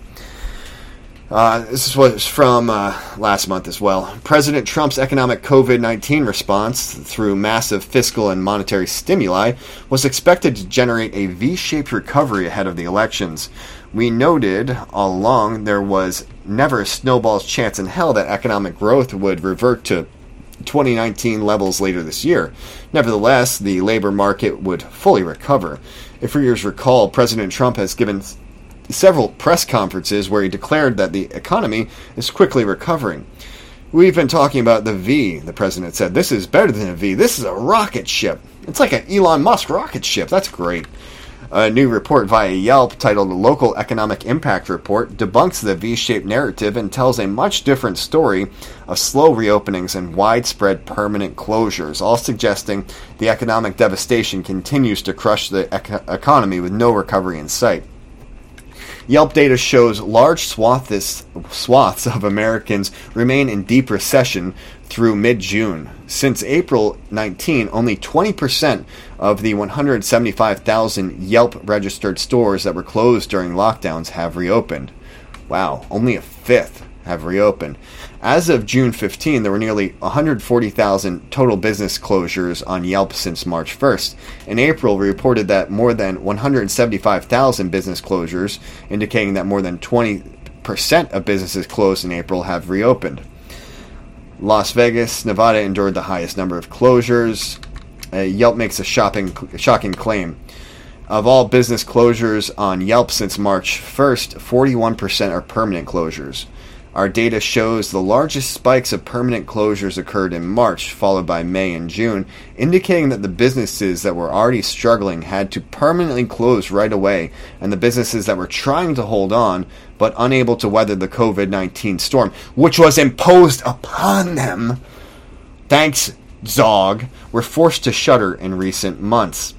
This was from last month as well. President Trump's economic COVID-19 response through massive fiscal and monetary stimuli was expected to generate a V-shaped recovery ahead of the elections. We noted all along there was never a snowball's chance in hell that economic growth would revert to 2019 levels later this year. Nevertheless, the labor market would fully recover. If readers recall, President Trump has given several press conferences where he declared that the economy is quickly recovering. We've been talking about the V, the president said. This is better than a V. This is a rocket ship. It's like an Elon Musk rocket ship. That's great. A new report via Yelp titled Local Economic Impact Report debunks the V-shaped narrative and tells a much different story of slow reopenings and widespread permanent closures, all suggesting the economic devastation continues to crush the economy with no recovery in sight. Yelp data shows large swaths of Americans remain in deep recession through mid-June. Since April 19, only 20% of the 175,000 Yelp-registered stores that were closed during lockdowns have reopened. Wow, only a fifth have reopened. As of June 15, there were nearly 140,000 total business closures on Yelp since March 1st. In April, we reported that more than 175,000 business closures, indicating that more than 20% of businesses closed in April have reopened. Las Vegas, Nevada endured the highest number of closures. Yelp makes a shocking claim. Of all business closures on Yelp since March 1st, 41% are permanent closures. Our data shows the largest spikes of permanent closures occurred in March, followed by May and June, indicating that the businesses that were already struggling had to permanently close right away, and the businesses that were trying to hold on but unable to weather the COVID-19 storm, which was imposed upon them, thanks Zog, were forced to shutter in recent months.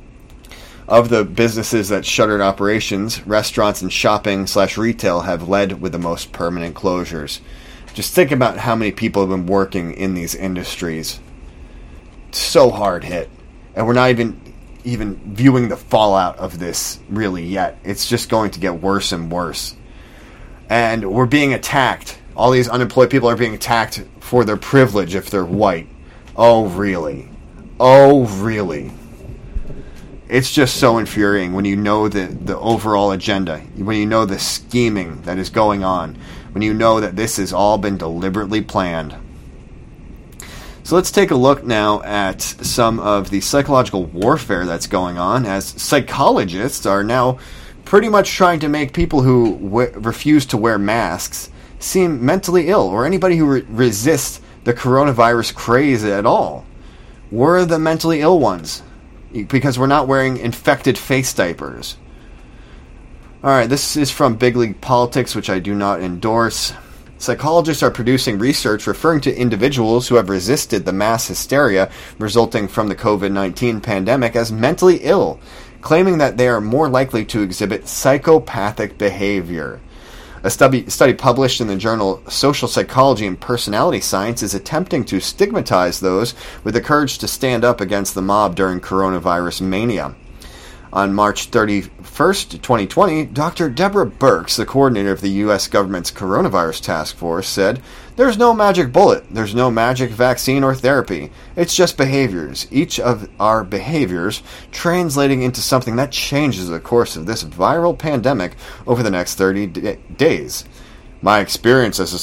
Of the businesses that shuttered operations, restaurants and shopping/retail have led with the most permanent closures. Just think about how many people have been working in these industries. It's so hard hit. And we're not even viewing the fallout of this really yet. It's just going to get worse and worse. And we're being attacked. All these unemployed people are being attacked for their privilege if they're white. Oh, really? Oh, really? it's just so infuriating when you know the overall agenda, when you know the scheming that is going on, when you know that this has all been deliberately planned. So let's take a look now at some of the psychological warfare that's going on, as psychologists are now pretty much trying to make people who refuse to wear masks seem mentally ill, or anybody who resists the coronavirus craze at all. We're the mentally ill ones, because we're not wearing infected face diapers. Alright, this is from Big League Politics, which I do not endorse. Psychologists are producing research referring to individuals who have resisted the mass hysteria resulting from the COVID-19 pandemic as mentally ill, claiming that they are more likely to exhibit psychopathic behavior. A study published in the journal Social Psychology and Personality Science is attempting to stigmatize those with the courage to stand up against the mob during coronavirus mania. On March 31st, 2020, Dr. Deborah Birx, the coordinator of the U.S. government's coronavirus task force, said, "There's no magic bullet. There's no magic vaccine or therapy. It's just behaviors. Each of our behaviors translating into something that changes the course of this viral pandemic over the next 30 days. My experience as a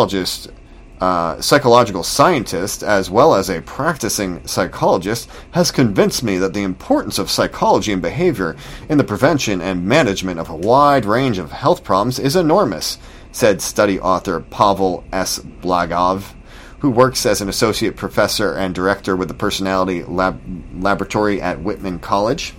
psychological scientist, as well as a practicing psychologist, has convinced me that the importance of psychology and behavior in the prevention and management of a wide range of health problems is enormous," said study author Pavel S. Blagov, who works as an associate professor and director with the Personality Laboratory at Whitman College.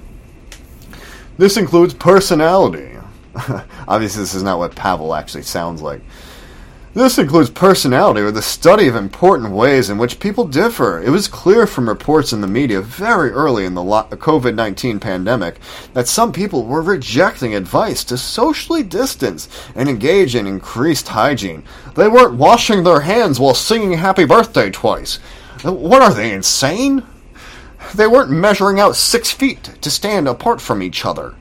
This includes personality. Obviously, this is not what Pavel actually sounds like. This includes personality, or the study of important ways in which people differ. It was clear from reports in the media very early in the COVID-19 pandemic that some people were rejecting advice to socially distance and engage in increased hygiene. They weren't washing their hands while singing happy birthday twice. What are they, insane? They weren't measuring out 6 feet to stand apart from each other.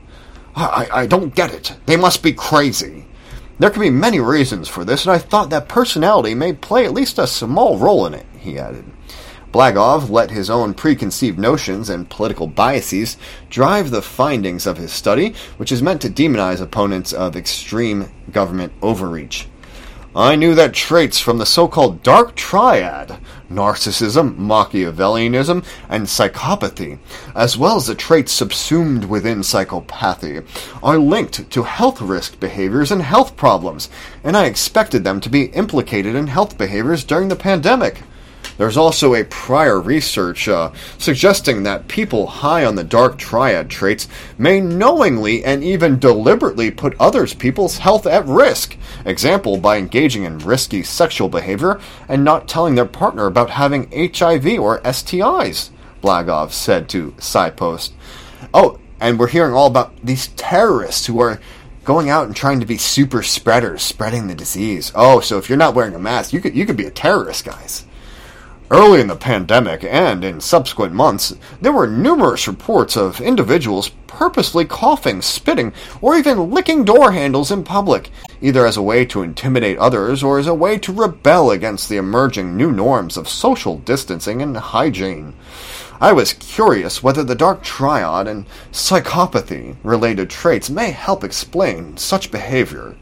I don't get it. They must be crazy. There can be many reasons for this, and I thought that personality may play at least a small role in it, he added. Blagov let his own preconceived notions and political biases drive the findings of his study, which is meant to demonize opponents of extreme government overreach. I knew that traits from the so-called dark triad, narcissism, Machiavellianism, and psychopathy, as well as the traits subsumed within psychopathy, are linked to health risk behaviors and health problems, and I expected them to be implicated in health behaviors during the pandemic. There's also a prior research suggesting that people high on the dark triad traits may knowingly and even deliberately put others' people's health at risk. Example, by engaging in risky sexual behavior and not telling their partner about having HIV or STIs, Blagov said to SciPost. Oh, and we're hearing all about these terrorists who are going out and trying to be super spreaders, spreading the disease. Oh, so if you're not wearing a mask, you could be a terrorist, guys. Early in the pandemic and in subsequent months, there were numerous reports of individuals purposely coughing, spitting, or even licking door handles in public, either as a way to intimidate others or as a way to rebel against the emerging new norms of social distancing and hygiene. I was curious whether the dark triad and psychopathy-related traits may help explain such behavior.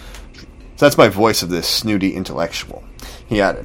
So that's my voice of this snooty intellectual. He added,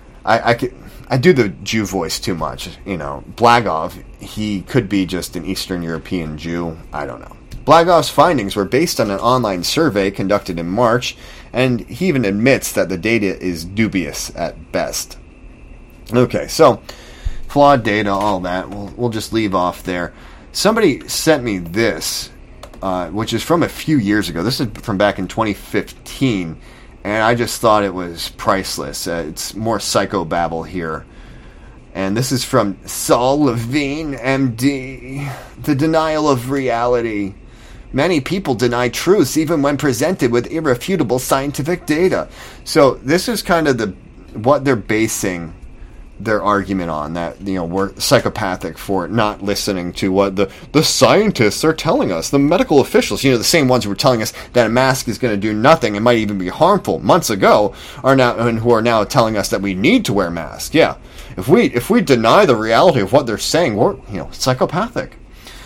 I do the Jew voice too much, you know. Blagov, he could be just an Eastern European Jew. I don't know. Blagov's findings were based on an online survey conducted in March, and he even admits that the data is dubious at best. Okay, so flawed data, all that. We'll just leave off there. Somebody sent me this, which is from a few years ago. This is from back in 2015. And I just thought it was priceless. It's more psychobabble here. And this is from Saul Levine, MD. The denial of reality. Many people deny truths even when presented with irrefutable scientific data. So this is kind of what they're basing their argument on, that, you know, we're psychopathic for not listening to what the scientists are telling us, the medical officials, you know, the same ones who were telling us that a mask is going to do nothing and might even be harmful months ago, who are now telling us that we need to wear masks. Yeah, if we deny the reality of what they're saying, we're, you know, psychopathic.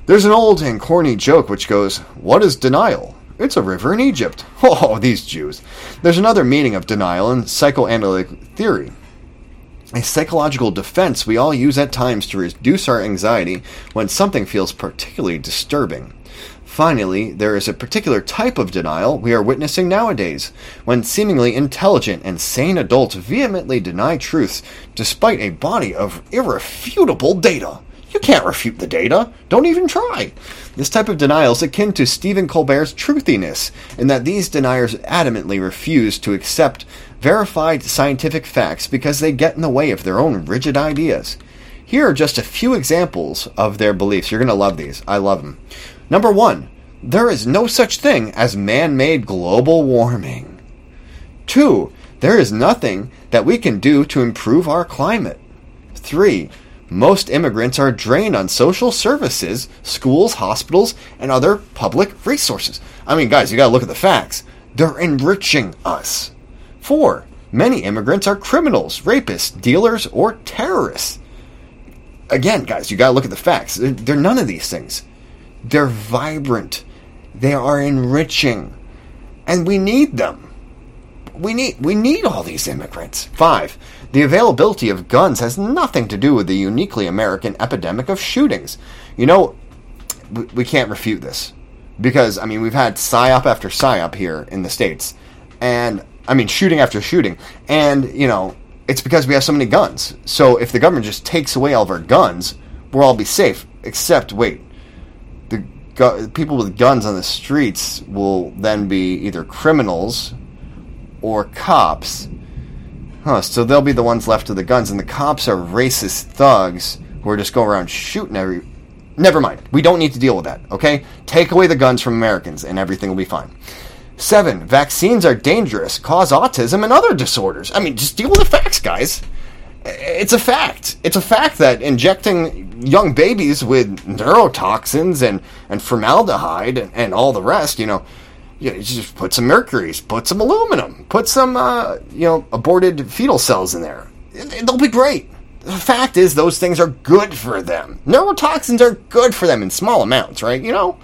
There's an old and corny joke which goes, what is denial? It's a river in Egypt. Oh, these Jews. There's another meaning of denial in psychoanalytic theory. A psychological defense we all use at times to reduce our anxiety when something feels particularly disturbing. Finally, there is a particular type of denial we are witnessing nowadays, when seemingly intelligent and sane adults vehemently deny truths despite a body of irrefutable data. You can't refute the data. Don't even try. This type of denial is akin to Stephen Colbert's truthiness, in that these deniers adamantly refuse to accept verified scientific facts because they get in the way of their own rigid ideas. Here are just a few examples of their beliefs. You're going to love these. I love them. Number 1, there is no such thing as man-made global warming. 2, there is nothing that we can do to improve our climate. 3, most immigrants are drained on social services, schools, hospitals, and other public resources. I mean, guys, you gotta look at the facts. They're enriching us. 4, many immigrants are criminals, rapists, dealers, or terrorists. Again, guys, you gotta look at the facts. They're none of these things. They're vibrant. They are enriching. And we need them. We need all these immigrants. 5, the availability of guns has nothing to do with the uniquely American epidemic of shootings. You know, we can't refute this. Because, I mean, we've had PSYOP after PSYOP here in the States. And, I mean, shooting after shooting. And, you know, it's because we have so many guns. So if the government just takes away all of our guns, we'll all be safe. Except, wait, the people with guns on the streets will then be either criminals or cops. So they'll be the ones left with the guns, and the cops are racist thugs who are just going around shooting Never mind. We don't need to deal with that, okay? Take away the guns from Americans, and everything will be fine. 7, vaccines are dangerous, cause autism and other disorders. I mean, just deal with the facts, guys. It's a fact. It's a fact that injecting young babies with neurotoxins and formaldehyde and all the rest, you just put some mercury, put some aluminum, put some, aborted fetal cells in there. They'll be great. The fact is, those things are good for them. Neurotoxins are good for them in small amounts, right?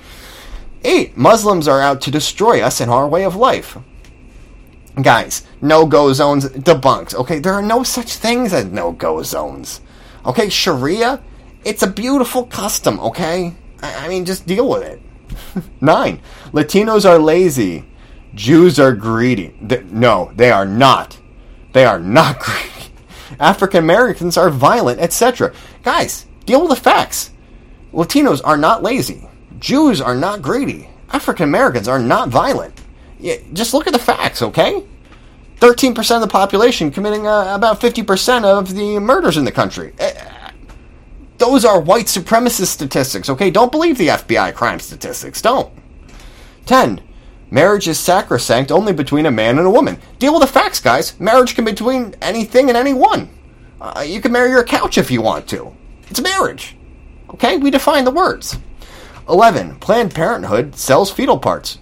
8, Muslims are out to destroy us and our way of life. Guys, no-go zones debunked. Okay, there are no such things as no-go zones. Okay, Sharia, it's a beautiful custom, okay? I mean, just deal with it. 9, Latinos are lazy. Jews are greedy. No, they are not. They are not greedy. African Americans are violent, etc. Guys, deal with the facts. Latinos are not lazy. Jews are not greedy. African Americans are not violent. Yeah, just look at the facts, okay? 13% of the population committing about 50% of the murders in the country. Those are white supremacist statistics, okay? Don't believe the FBI crime statistics. Don't. 10. Marriage is sacrosanct only between a man and a woman. Deal with the facts, guys. Marriage can be between anything and anyone. You can marry your couch if you want to. It's marriage. Okay? We define the words. 11. Planned Parenthood sells fetal parts.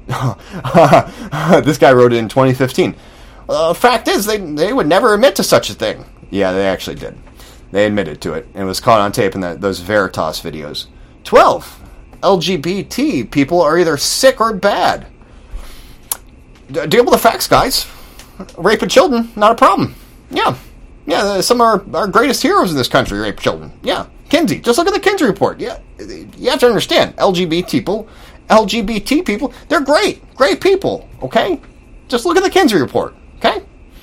This guy wrote it in 2015. Fact is, they would never admit to such a thing. Yeah, they actually did. They admitted to it, and it was caught on tape in those Veritas videos. 12. LGBT people are either sick or bad. Deal with the facts, guys. Rape of children, not a problem. Yeah, some of our greatest heroes in this country rape children. Yeah, Kinsey. Just look at the Kinsey report. Yeah, you have to understand, LGBT people, they're great people, okay? Just look at the Kinsey report, okay?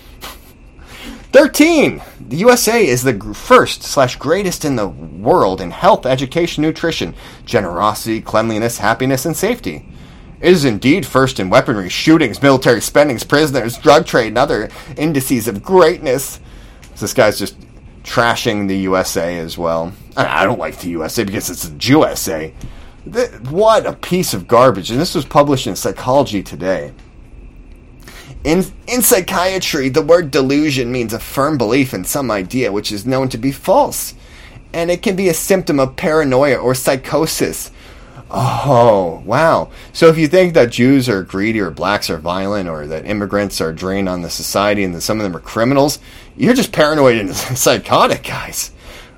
13. The USA is the first/greatest in the world in health, education, nutrition, generosity, cleanliness, happiness, and safety. It is indeed first in weaponry, shootings, military spendings, prisoners, drug trade, and other indices of greatness. So this guy's just trashing the USA as well. I don't like the USA because it's the USA. What a piece of garbage. And this was published in Psychology Today. In psychiatry, the word delusion means a firm belief in some idea which is known to be false. And it can be a symptom of paranoia or psychosis. Oh, wow. So if you think that Jews are greedy or blacks are violent or that immigrants are drained on the society and that some of them are criminals, you're just paranoid and psychotic, guys.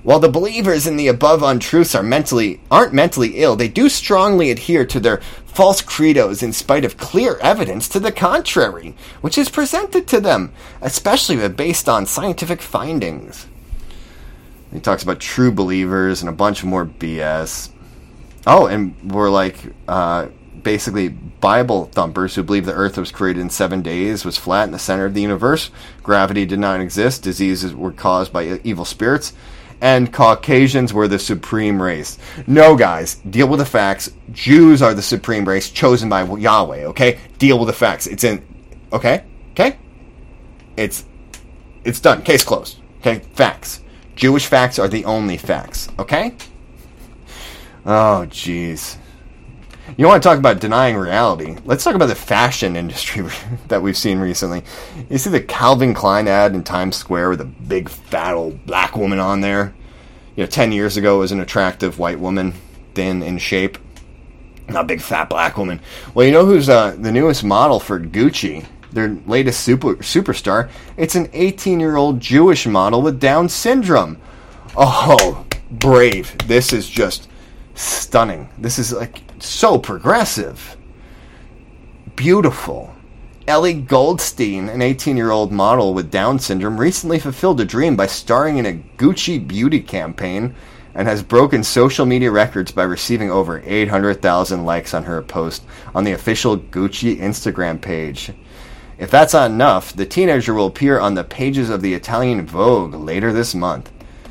While the believers in the above untruths aren't mentally ill, they do strongly adhere to their false credos in spite of clear evidence to the contrary, which is presented to them, especially when based on scientific findings. He talks about true believers and a bunch more BS. Oh, and we're like, basically Bible thumpers who believe the earth was created in 7 days, was flat in the center of the universe, gravity did not exist, diseases were caused by evil spirits, and Caucasians were the supreme race. No, guys, deal with the facts. Jews are the supreme race chosen by Yahweh, okay? Deal with the facts. It's in, okay? Okay? It's done. Case closed. Okay? Facts. Jewish facts are the only facts, okay? Oh, jeez. You want to talk about denying reality? Let's talk about the fashion industry that we've seen recently. You see the Calvin Klein ad in Times Square with a big, fat old black woman on there? 10 years ago it was an attractive white woman, thin in shape. Not a big, fat black woman. Well, you know who's the newest model for Gucci? Their latest superstar? It's an 18-year-old Jewish model with Down syndrome. Oh, brave. This is just stunning. This is like so progressive. Beautiful. Ellie Goldstein, an 18-year-old model with Down syndrome, recently fulfilled a dream by starring in a Gucci beauty campaign and has broken social media records by receiving over 800,000 likes on her post on the official Gucci Instagram page. If that's not enough, the teenager will appear on the pages of the Italian Vogue later this month.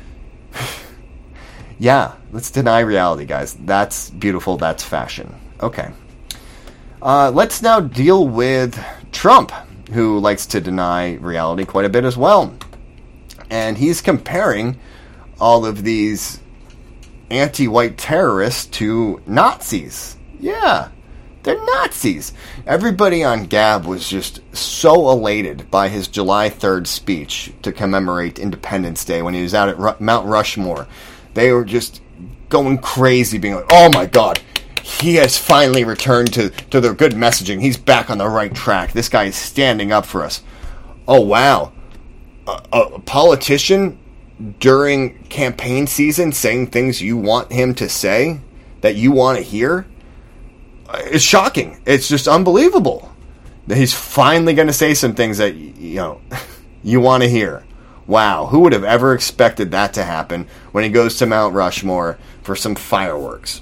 Yeah, let's deny reality, guys. That's beautiful. That's fashion. Okay. Let's now deal with Trump, who likes to deny reality quite a bit as well. And he's comparing all of these anti-white terrorists to Nazis. Yeah, they're Nazis. Everybody on Gab was just so elated by his July 3rd speech to commemorate Independence Day when he was out at Mount Rushmore. They were just going crazy, being like, oh my god, he has finally returned to their good messaging. He's back on the right track. This guy is standing up for us. Oh wow. A politician during campaign season saying things you want him to say, that you want to hear? It's shocking. It's just unbelievable that he's finally going to say some things that, you want to hear. Wow, who would have ever expected that to happen when he goes to Mount Rushmore for some fireworks?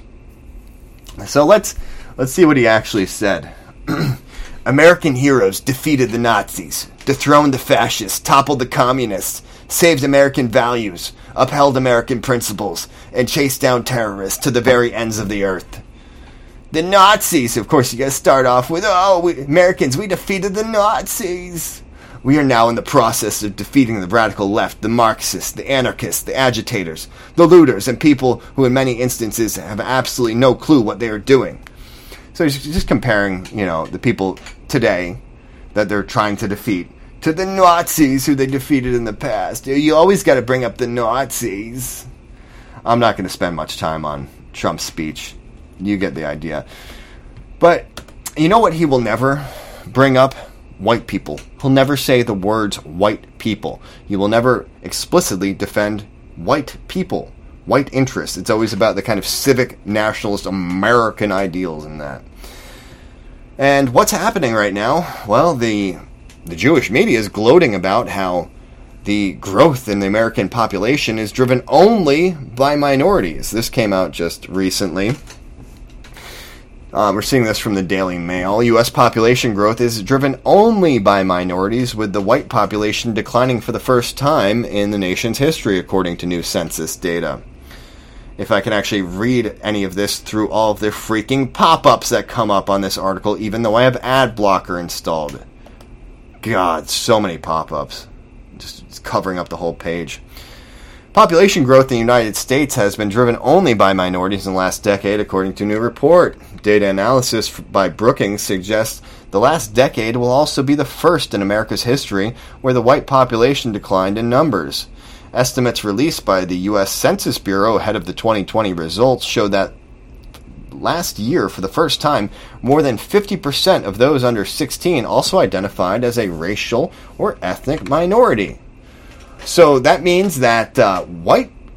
So let's see what he actually said. American heroes defeated the Nazis, dethroned the fascists, toppled the communists, saved American values, upheld American principles, and chased down terrorists to the very ends of the earth. The Nazis, of course, you gotta start off with, Americans, we defeated the Nazis. We are now in the process of defeating the radical left, the Marxists, the anarchists, the agitators, the looters, and people who in many instances have absolutely no clue what they are doing. So he's just comparing, the people today that they're trying to defeat to the Nazis who they defeated in the past. You always got to bring up the Nazis. I'm not going to spend much time on Trump's speech. You get the idea. But you know what he will never bring up? White people. He'll never say the words white people. He will never explicitly defend white people, white interests. It's always about the kind of civic, nationalist, American ideals in that. And what's happening right now? Well, the Jewish media is gloating about how the growth in the American population is driven only by minorities. This came out just recently. We're seeing this from the Daily Mail. U.S. population growth is driven only by minorities, with the white population declining for the first time in the nation's history, according to new census data. If I can actually read any of this through all of the freaking pop-ups that come up on this article, even though I have ad blocker installed. God, so many pop-ups. Just covering up the whole page. Population growth in the United States has been driven only by minorities in the last decade, according to a new report. Data analysis by Brookings suggests the last decade will also be the first in America's history where the white population declined in numbers. Estimates released by the U.S. Census Bureau ahead of the 2020 results show that last year, for the first time, more than 50% of those under 16 also identified as a racial or ethnic minority. So that means that white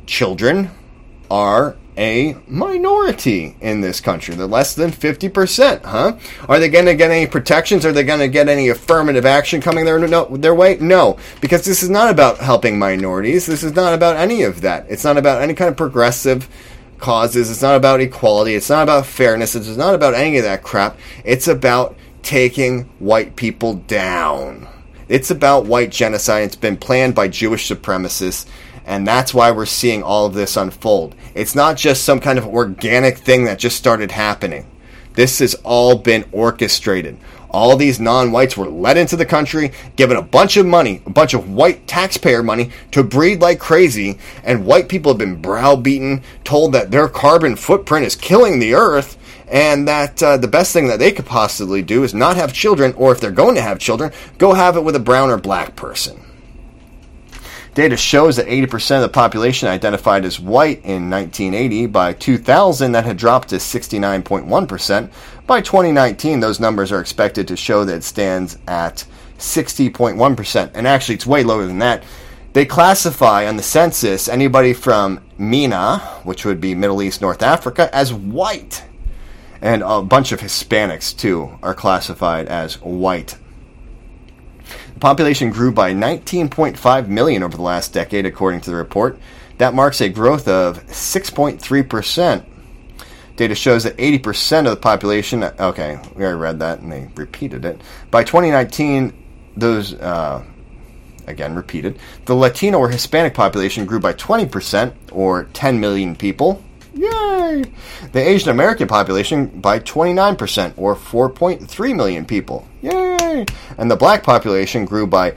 children are a minority in this country. They're less than 50%, huh? Are they going to get any protections? Are they going to get any affirmative action coming their way? No, because this is not about helping minorities. This is not about any of that. It's not about any kind of progressive causes. It's not about equality. It's not about fairness. It's not about any of that crap. It's about taking white people down. It's about white genocide. It's been planned by Jewish supremacists. And that's why we're seeing all of this unfold. It's not just some kind of organic thing that just started happening. This has all been orchestrated. All these non-whites were let into the country, given a bunch of money, a bunch of white taxpayer money to breed like crazy, and white people have been browbeaten, told that their carbon footprint is killing the earth, and that the best thing that they could possibly do is not have children, or if they're going to have children, go have it with a brown or black person. Data shows that 80% of the population identified as white in 1980. By 2000, that had dropped to 69.1%. By 2019, those numbers are expected to show that it stands at 60.1%. And actually, it's way lower than that. They classify on the census anybody from MENA, which would be Middle East, North Africa, as white. And a bunch of Hispanics, too, are classified as white. The population grew by 19.5 million over the last decade, according to the report. That marks a growth of 6.3%. Data shows that 80% of the population... Okay, we already read that, and they repeated it. By 2019, those... again, repeated. The Latino or Hispanic population grew by 20%, or 10 million people. Yay! The Asian American population by 29%, or 4.3 million people. Yay! And the black population grew by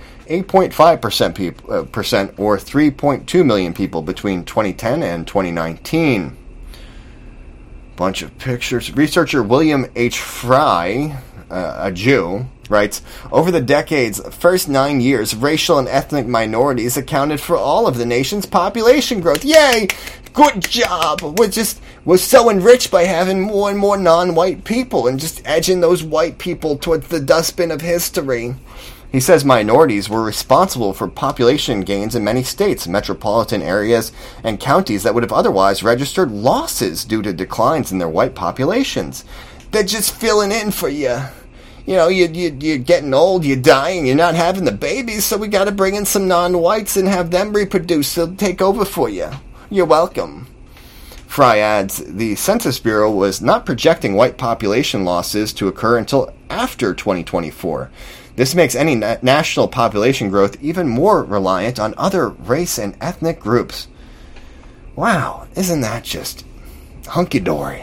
8.5%, or 3.2 million people between 2010 and 2019. Bunch of pictures. Researcher William H. Fry, a Jew, writes, over the decades, first 9 years, racial and ethnic minorities accounted for all of the nation's population growth. Yay! Good job! We're so enriched by having more and more non-white people and just edging those white people towards the dustbin of history. He says minorities were responsible for population gains in many states, metropolitan areas, and counties that would have otherwise registered losses due to declines in their white populations. They're just filling in for you. You know, you're getting old, you're dying, you're not having the babies, so we got to bring in some non-whites and have them reproduce. They'll take over for you. You're welcome. Fry adds, the Census Bureau was not projecting white population losses to occur until after 2024. This makes any national population growth even more reliant on other race and ethnic groups. Wow, isn't that just hunky-dory?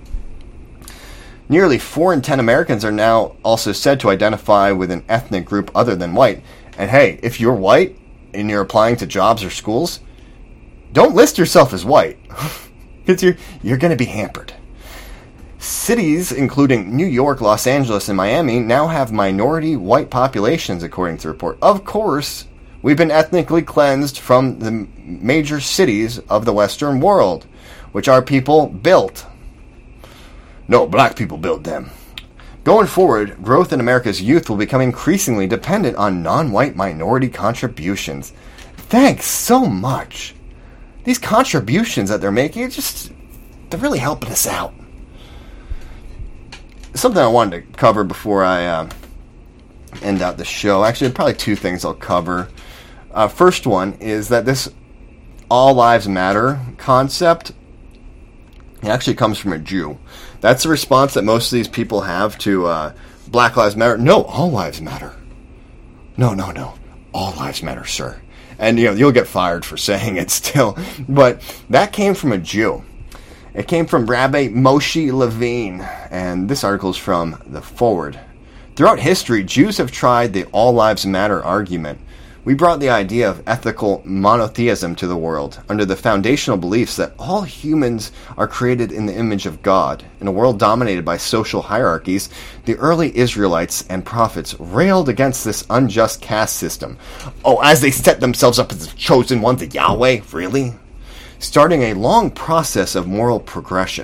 Nearly 4 in 10 Americans are now also said to identify with an ethnic group other than white. And hey, if you're white and you're applying to jobs or schools, don't list yourself as white, because you're going to be hampered. Cities, including New York, Los Angeles, and Miami, now have minority white populations, according to the report. Of course, we've been ethnically cleansed from the major cities of the Western world, which our people built. No, black people built them. Going forward, growth in America's youth will become increasingly dependent on non-white minority contributions. Thanks so much. These contributions that they're making, they're really helping us out. Something I wanted to cover before I end out the show. Actually, probably 2 things I'll cover. First one is that this All Lives Matter concept, it actually comes from a Jew. That's the response that most of these people have to Black Lives Matter. No, all lives matter. No. All lives matter, sir. And you'll get fired for saying it still. But that came from a Jew. It came from Rabbi Moshe Levine. And this article is from The Forward. Throughout history, Jews have tried the all lives matter argument. We brought the idea of ethical monotheism to the world under the foundational beliefs that all humans are created in the image of God. In a world dominated by social hierarchies, the early Israelites and prophets railed against this unjust caste system. Oh, as they set themselves up as the chosen ones of Yahweh? Really? Starting a long process of moral progression.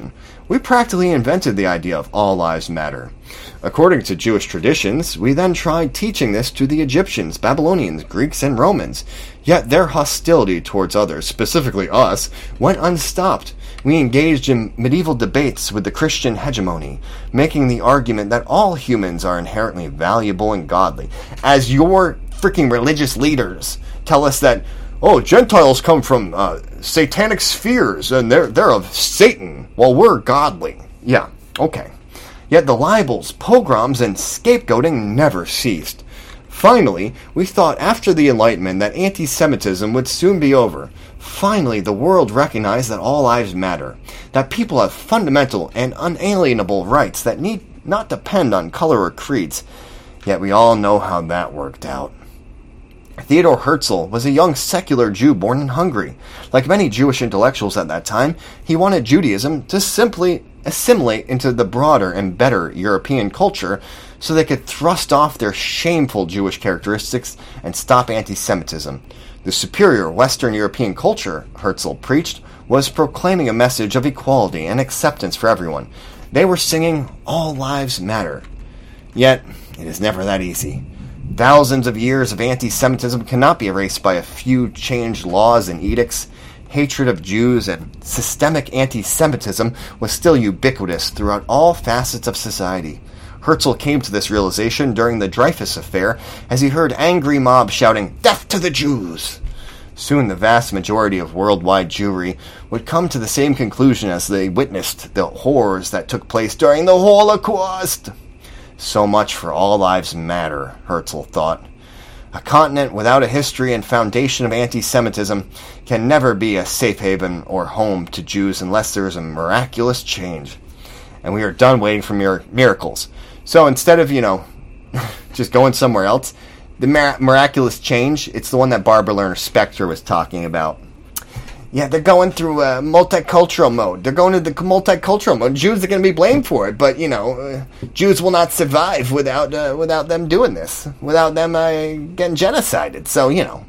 we practically invented the idea of all lives matter. According to Jewish traditions, we then tried teaching this to the Egyptians, Babylonians, Greeks, and Romans. Yet their hostility towards others, specifically us, went unstopped. We engaged in medieval debates with the Christian hegemony, making the argument that all humans are inherently valuable and godly. As your freaking religious leaders tell us that, oh, Gentiles come from satanic spheres, and they're of Satan, while we're godly. Yeah, okay. Yet the libels, pogroms, and scapegoating never ceased. Finally, we thought after the Enlightenment that anti-Semitism would soon be over. Finally, the world recognized that all lives matter, that people have fundamental and unalienable rights that need not depend on color or creeds. Yet we all know how that worked out. Theodor Herzl was a young secular Jew born in Hungary. Like many Jewish intellectuals at that time, he wanted Judaism to simply assimilate into the broader and better European culture so they could thrust off their shameful Jewish characteristics and stop anti-Semitism. The superior Western European culture, Herzl preached, was proclaiming a message of equality and acceptance for everyone. They were singing, "All lives matter." Yet, it is never that easy. Thousands of years of anti-Semitism cannot be erased by a few changed laws and edicts. Hatred of Jews and systemic anti-Semitism was still ubiquitous throughout all facets of society. Herzl came to this realization during the Dreyfus Affair as he heard angry mobs shouting, "Death to the Jews!" Soon the vast majority of worldwide Jewry would come to the same conclusion as they witnessed the horrors that took place during the Holocaust. So much for all lives matter, Herzl thought. A continent without a history and foundation of anti-Semitism can never be a safe haven or home to Jews unless there is a miraculous change. And we are done waiting for miracles. So instead of, just going somewhere else, the miraculous change, it's the one that Barbara Lerner Spectre was talking about. Yeah, they're going through a multicultural mode. They're going to the multicultural mode. Jews are going to be blamed for it, but, Jews will not survive without them doing this, without them getting genocided. So,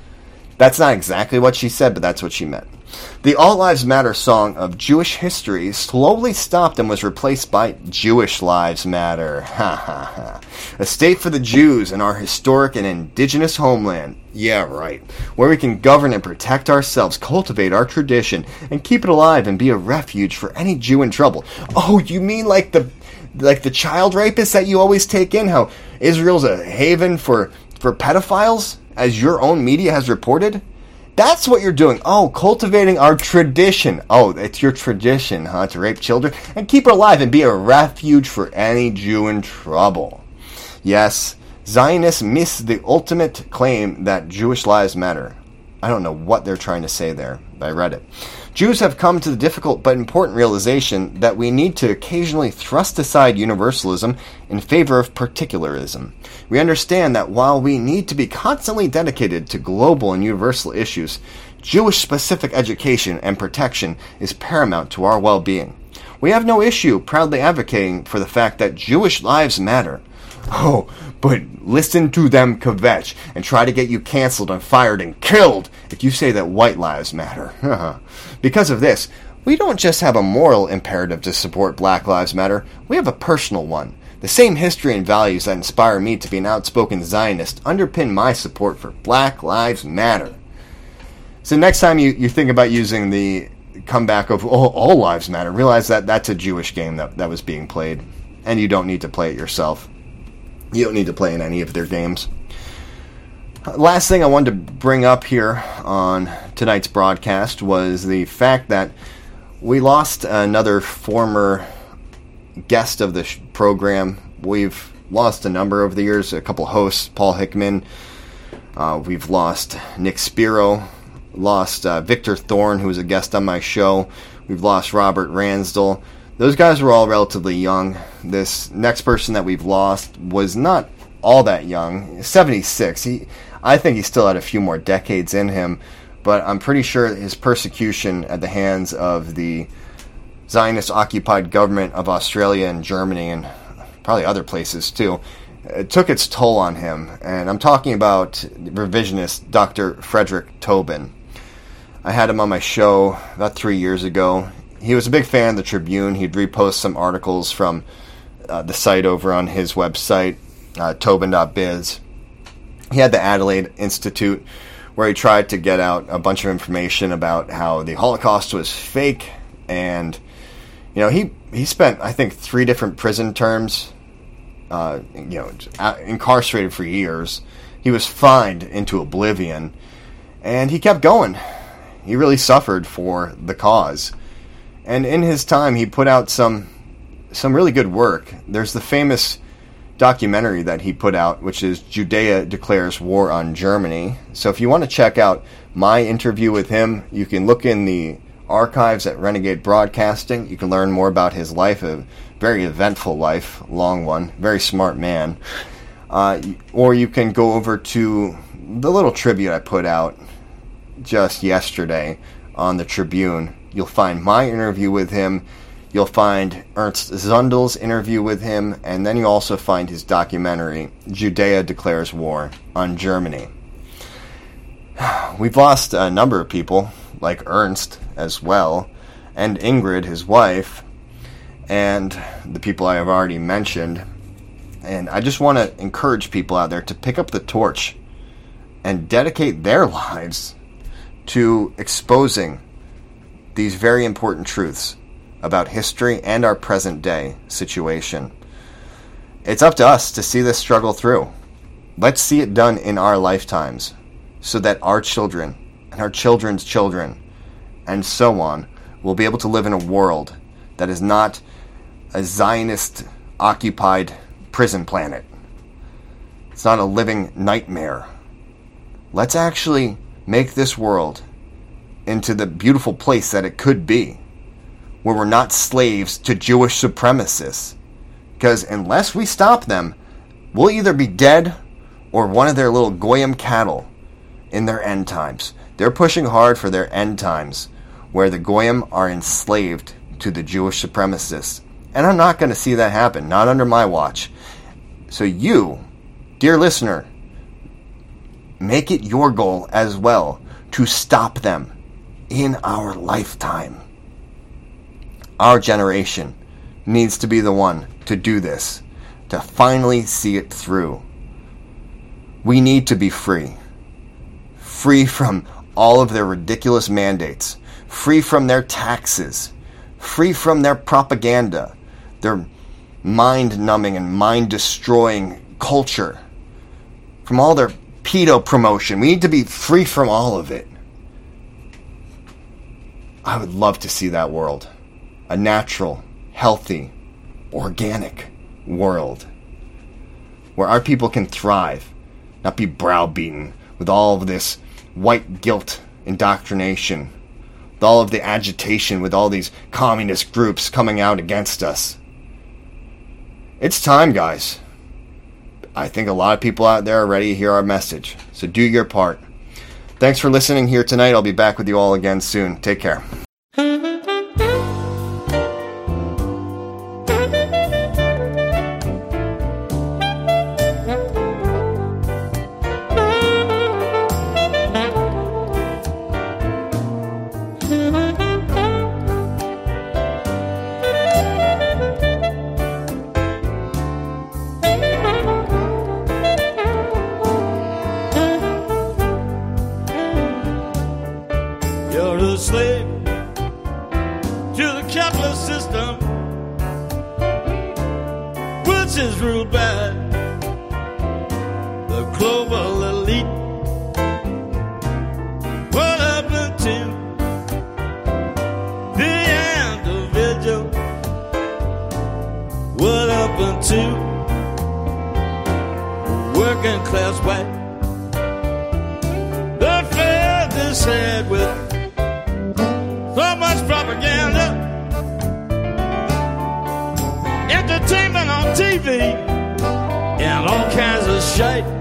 that's not exactly what she said, but that's what she meant. The All Lives Matter song of Jewish history slowly stopped and was replaced by Jewish Lives Matter. Ha ha ha. A state for the Jews in our historic and indigenous homeland. Yeah, right. Where we can govern and protect ourselves, cultivate our tradition, and keep it alive and be a refuge for any Jew in trouble. Oh, you mean like the child rapists that you always take in? How Israel's a haven for pedophiles, as your own media has reported? That's what you're doing. Oh, cultivating our tradition. Oh, it's your tradition, huh, to rape children and keep it alive and be a refuge for any Jew in trouble. Yes, Zionists miss the ultimate claim that Jewish lives matter. I don't know what they're trying to say there, but I read it. Jews have come to the difficult but important realization that we need to occasionally thrust aside universalism in favor of particularism. We understand that while we need to be constantly dedicated to global and universal issues, Jewish-specific education and protection is paramount to our well-being. We have no issue proudly advocating for the fact that Jewish lives matter. Oh, but listen to them kvetch and try to get you canceled and fired and killed if you say that white lives matter. Because of this, we don't just have a moral imperative to support Black Lives Matter, we have a personal one. The same history and values that inspire me to be an outspoken Zionist underpin my support for Black Lives Matter. So next time you think about using the comeback of all lives matter, realize that that's a Jewish game that was being played, and you don't need to play it yourself. You don't need to play in any of their games. Last thing I wanted to bring up here on tonight's broadcast was the fact that we lost another former guest of the program. We've lost a number over the years, a couple hosts, Paul Hickman. We've lost Nick Spiro, lost Victor Thorne, who was a guest on my show. We've lost Robert Ransdell. Those guys were all relatively young. This next person that we've lost was not all that young, 76. I think he still had a few more decades in him, but I'm pretty sure his persecution at the hands of the Zionist-occupied government of Australia and Germany and probably other places too, it took its toll on him. And I'm talking about revisionist Dr. Frederick Tobin. I had him on my show about 3 years ago. he was a big fan of the Tribune. He'd repost some articles from the site over on his website, Tobin.biz. He had the Adelaide Institute, where he tried to get out a bunch of information about how the Holocaust was fake. And, you know, he spent, I think, 3 different prison terms, incarcerated for years. He was fined into oblivion, and he kept going. He really suffered for the cause. And in his time, he put out some really good work. There's the famous documentary that he put out, which is Judea Declares War on Germany. So if you want to check out my interview with him, you can look in the archives at Renegade Broadcasting. You can learn more about his life, a very eventful life, long one, very smart man. Or you can go over to the little tribute I put out just yesterday on the Tribune. You'll find my interview with him. You'll find Ernst Zundel's interview with him, and then you'll also find his documentary, Judea Declares War on Germany. We've lost a number of people, like Ernst as well, and Ingrid, his wife, and the people I have already mentioned. And I just want to encourage people out there to pick up the torch and dedicate their lives to exposing these very important truths about history and our present day situation. It's up to us to see this struggle through. Let's see it done in our lifetimes so that our children and our children's children and so on will be able to live in a world that is not a Zionist-occupied prison planet. It's not a living nightmare. Let's actually make this world into the beautiful place that it could be, where we're not slaves to Jewish supremacists. Because unless we stop them, we'll either be dead or one of their little goyim cattle in their end times. They're pushing hard for their end times, where the goyim are enslaved to the Jewish supremacists. And I'm not going to see that happen, not under my watch. So you, dear listener, make it your goal as well to stop them in our lifetime. Our generation needs to be the one to do this, to finally see it through. We need to be free. Free from all of their ridiculous mandates. Free from their taxes. Free from their propaganda. Their mind-numbing and mind-destroying culture. From all their pedo promotion. We need to be free from all of it. I would love to see that world. A natural, healthy, organic world where our people can thrive, not be browbeaten with all of this white guilt indoctrination, with all of the agitation, with all these communist groups coming out against us. It's time, guys. I think a lot of people out there are ready to hear our message, so do your part. Thanks for listening here tonight. I'll be back with you all again soon. Take care. Entertainment on TV and all kinds of shite.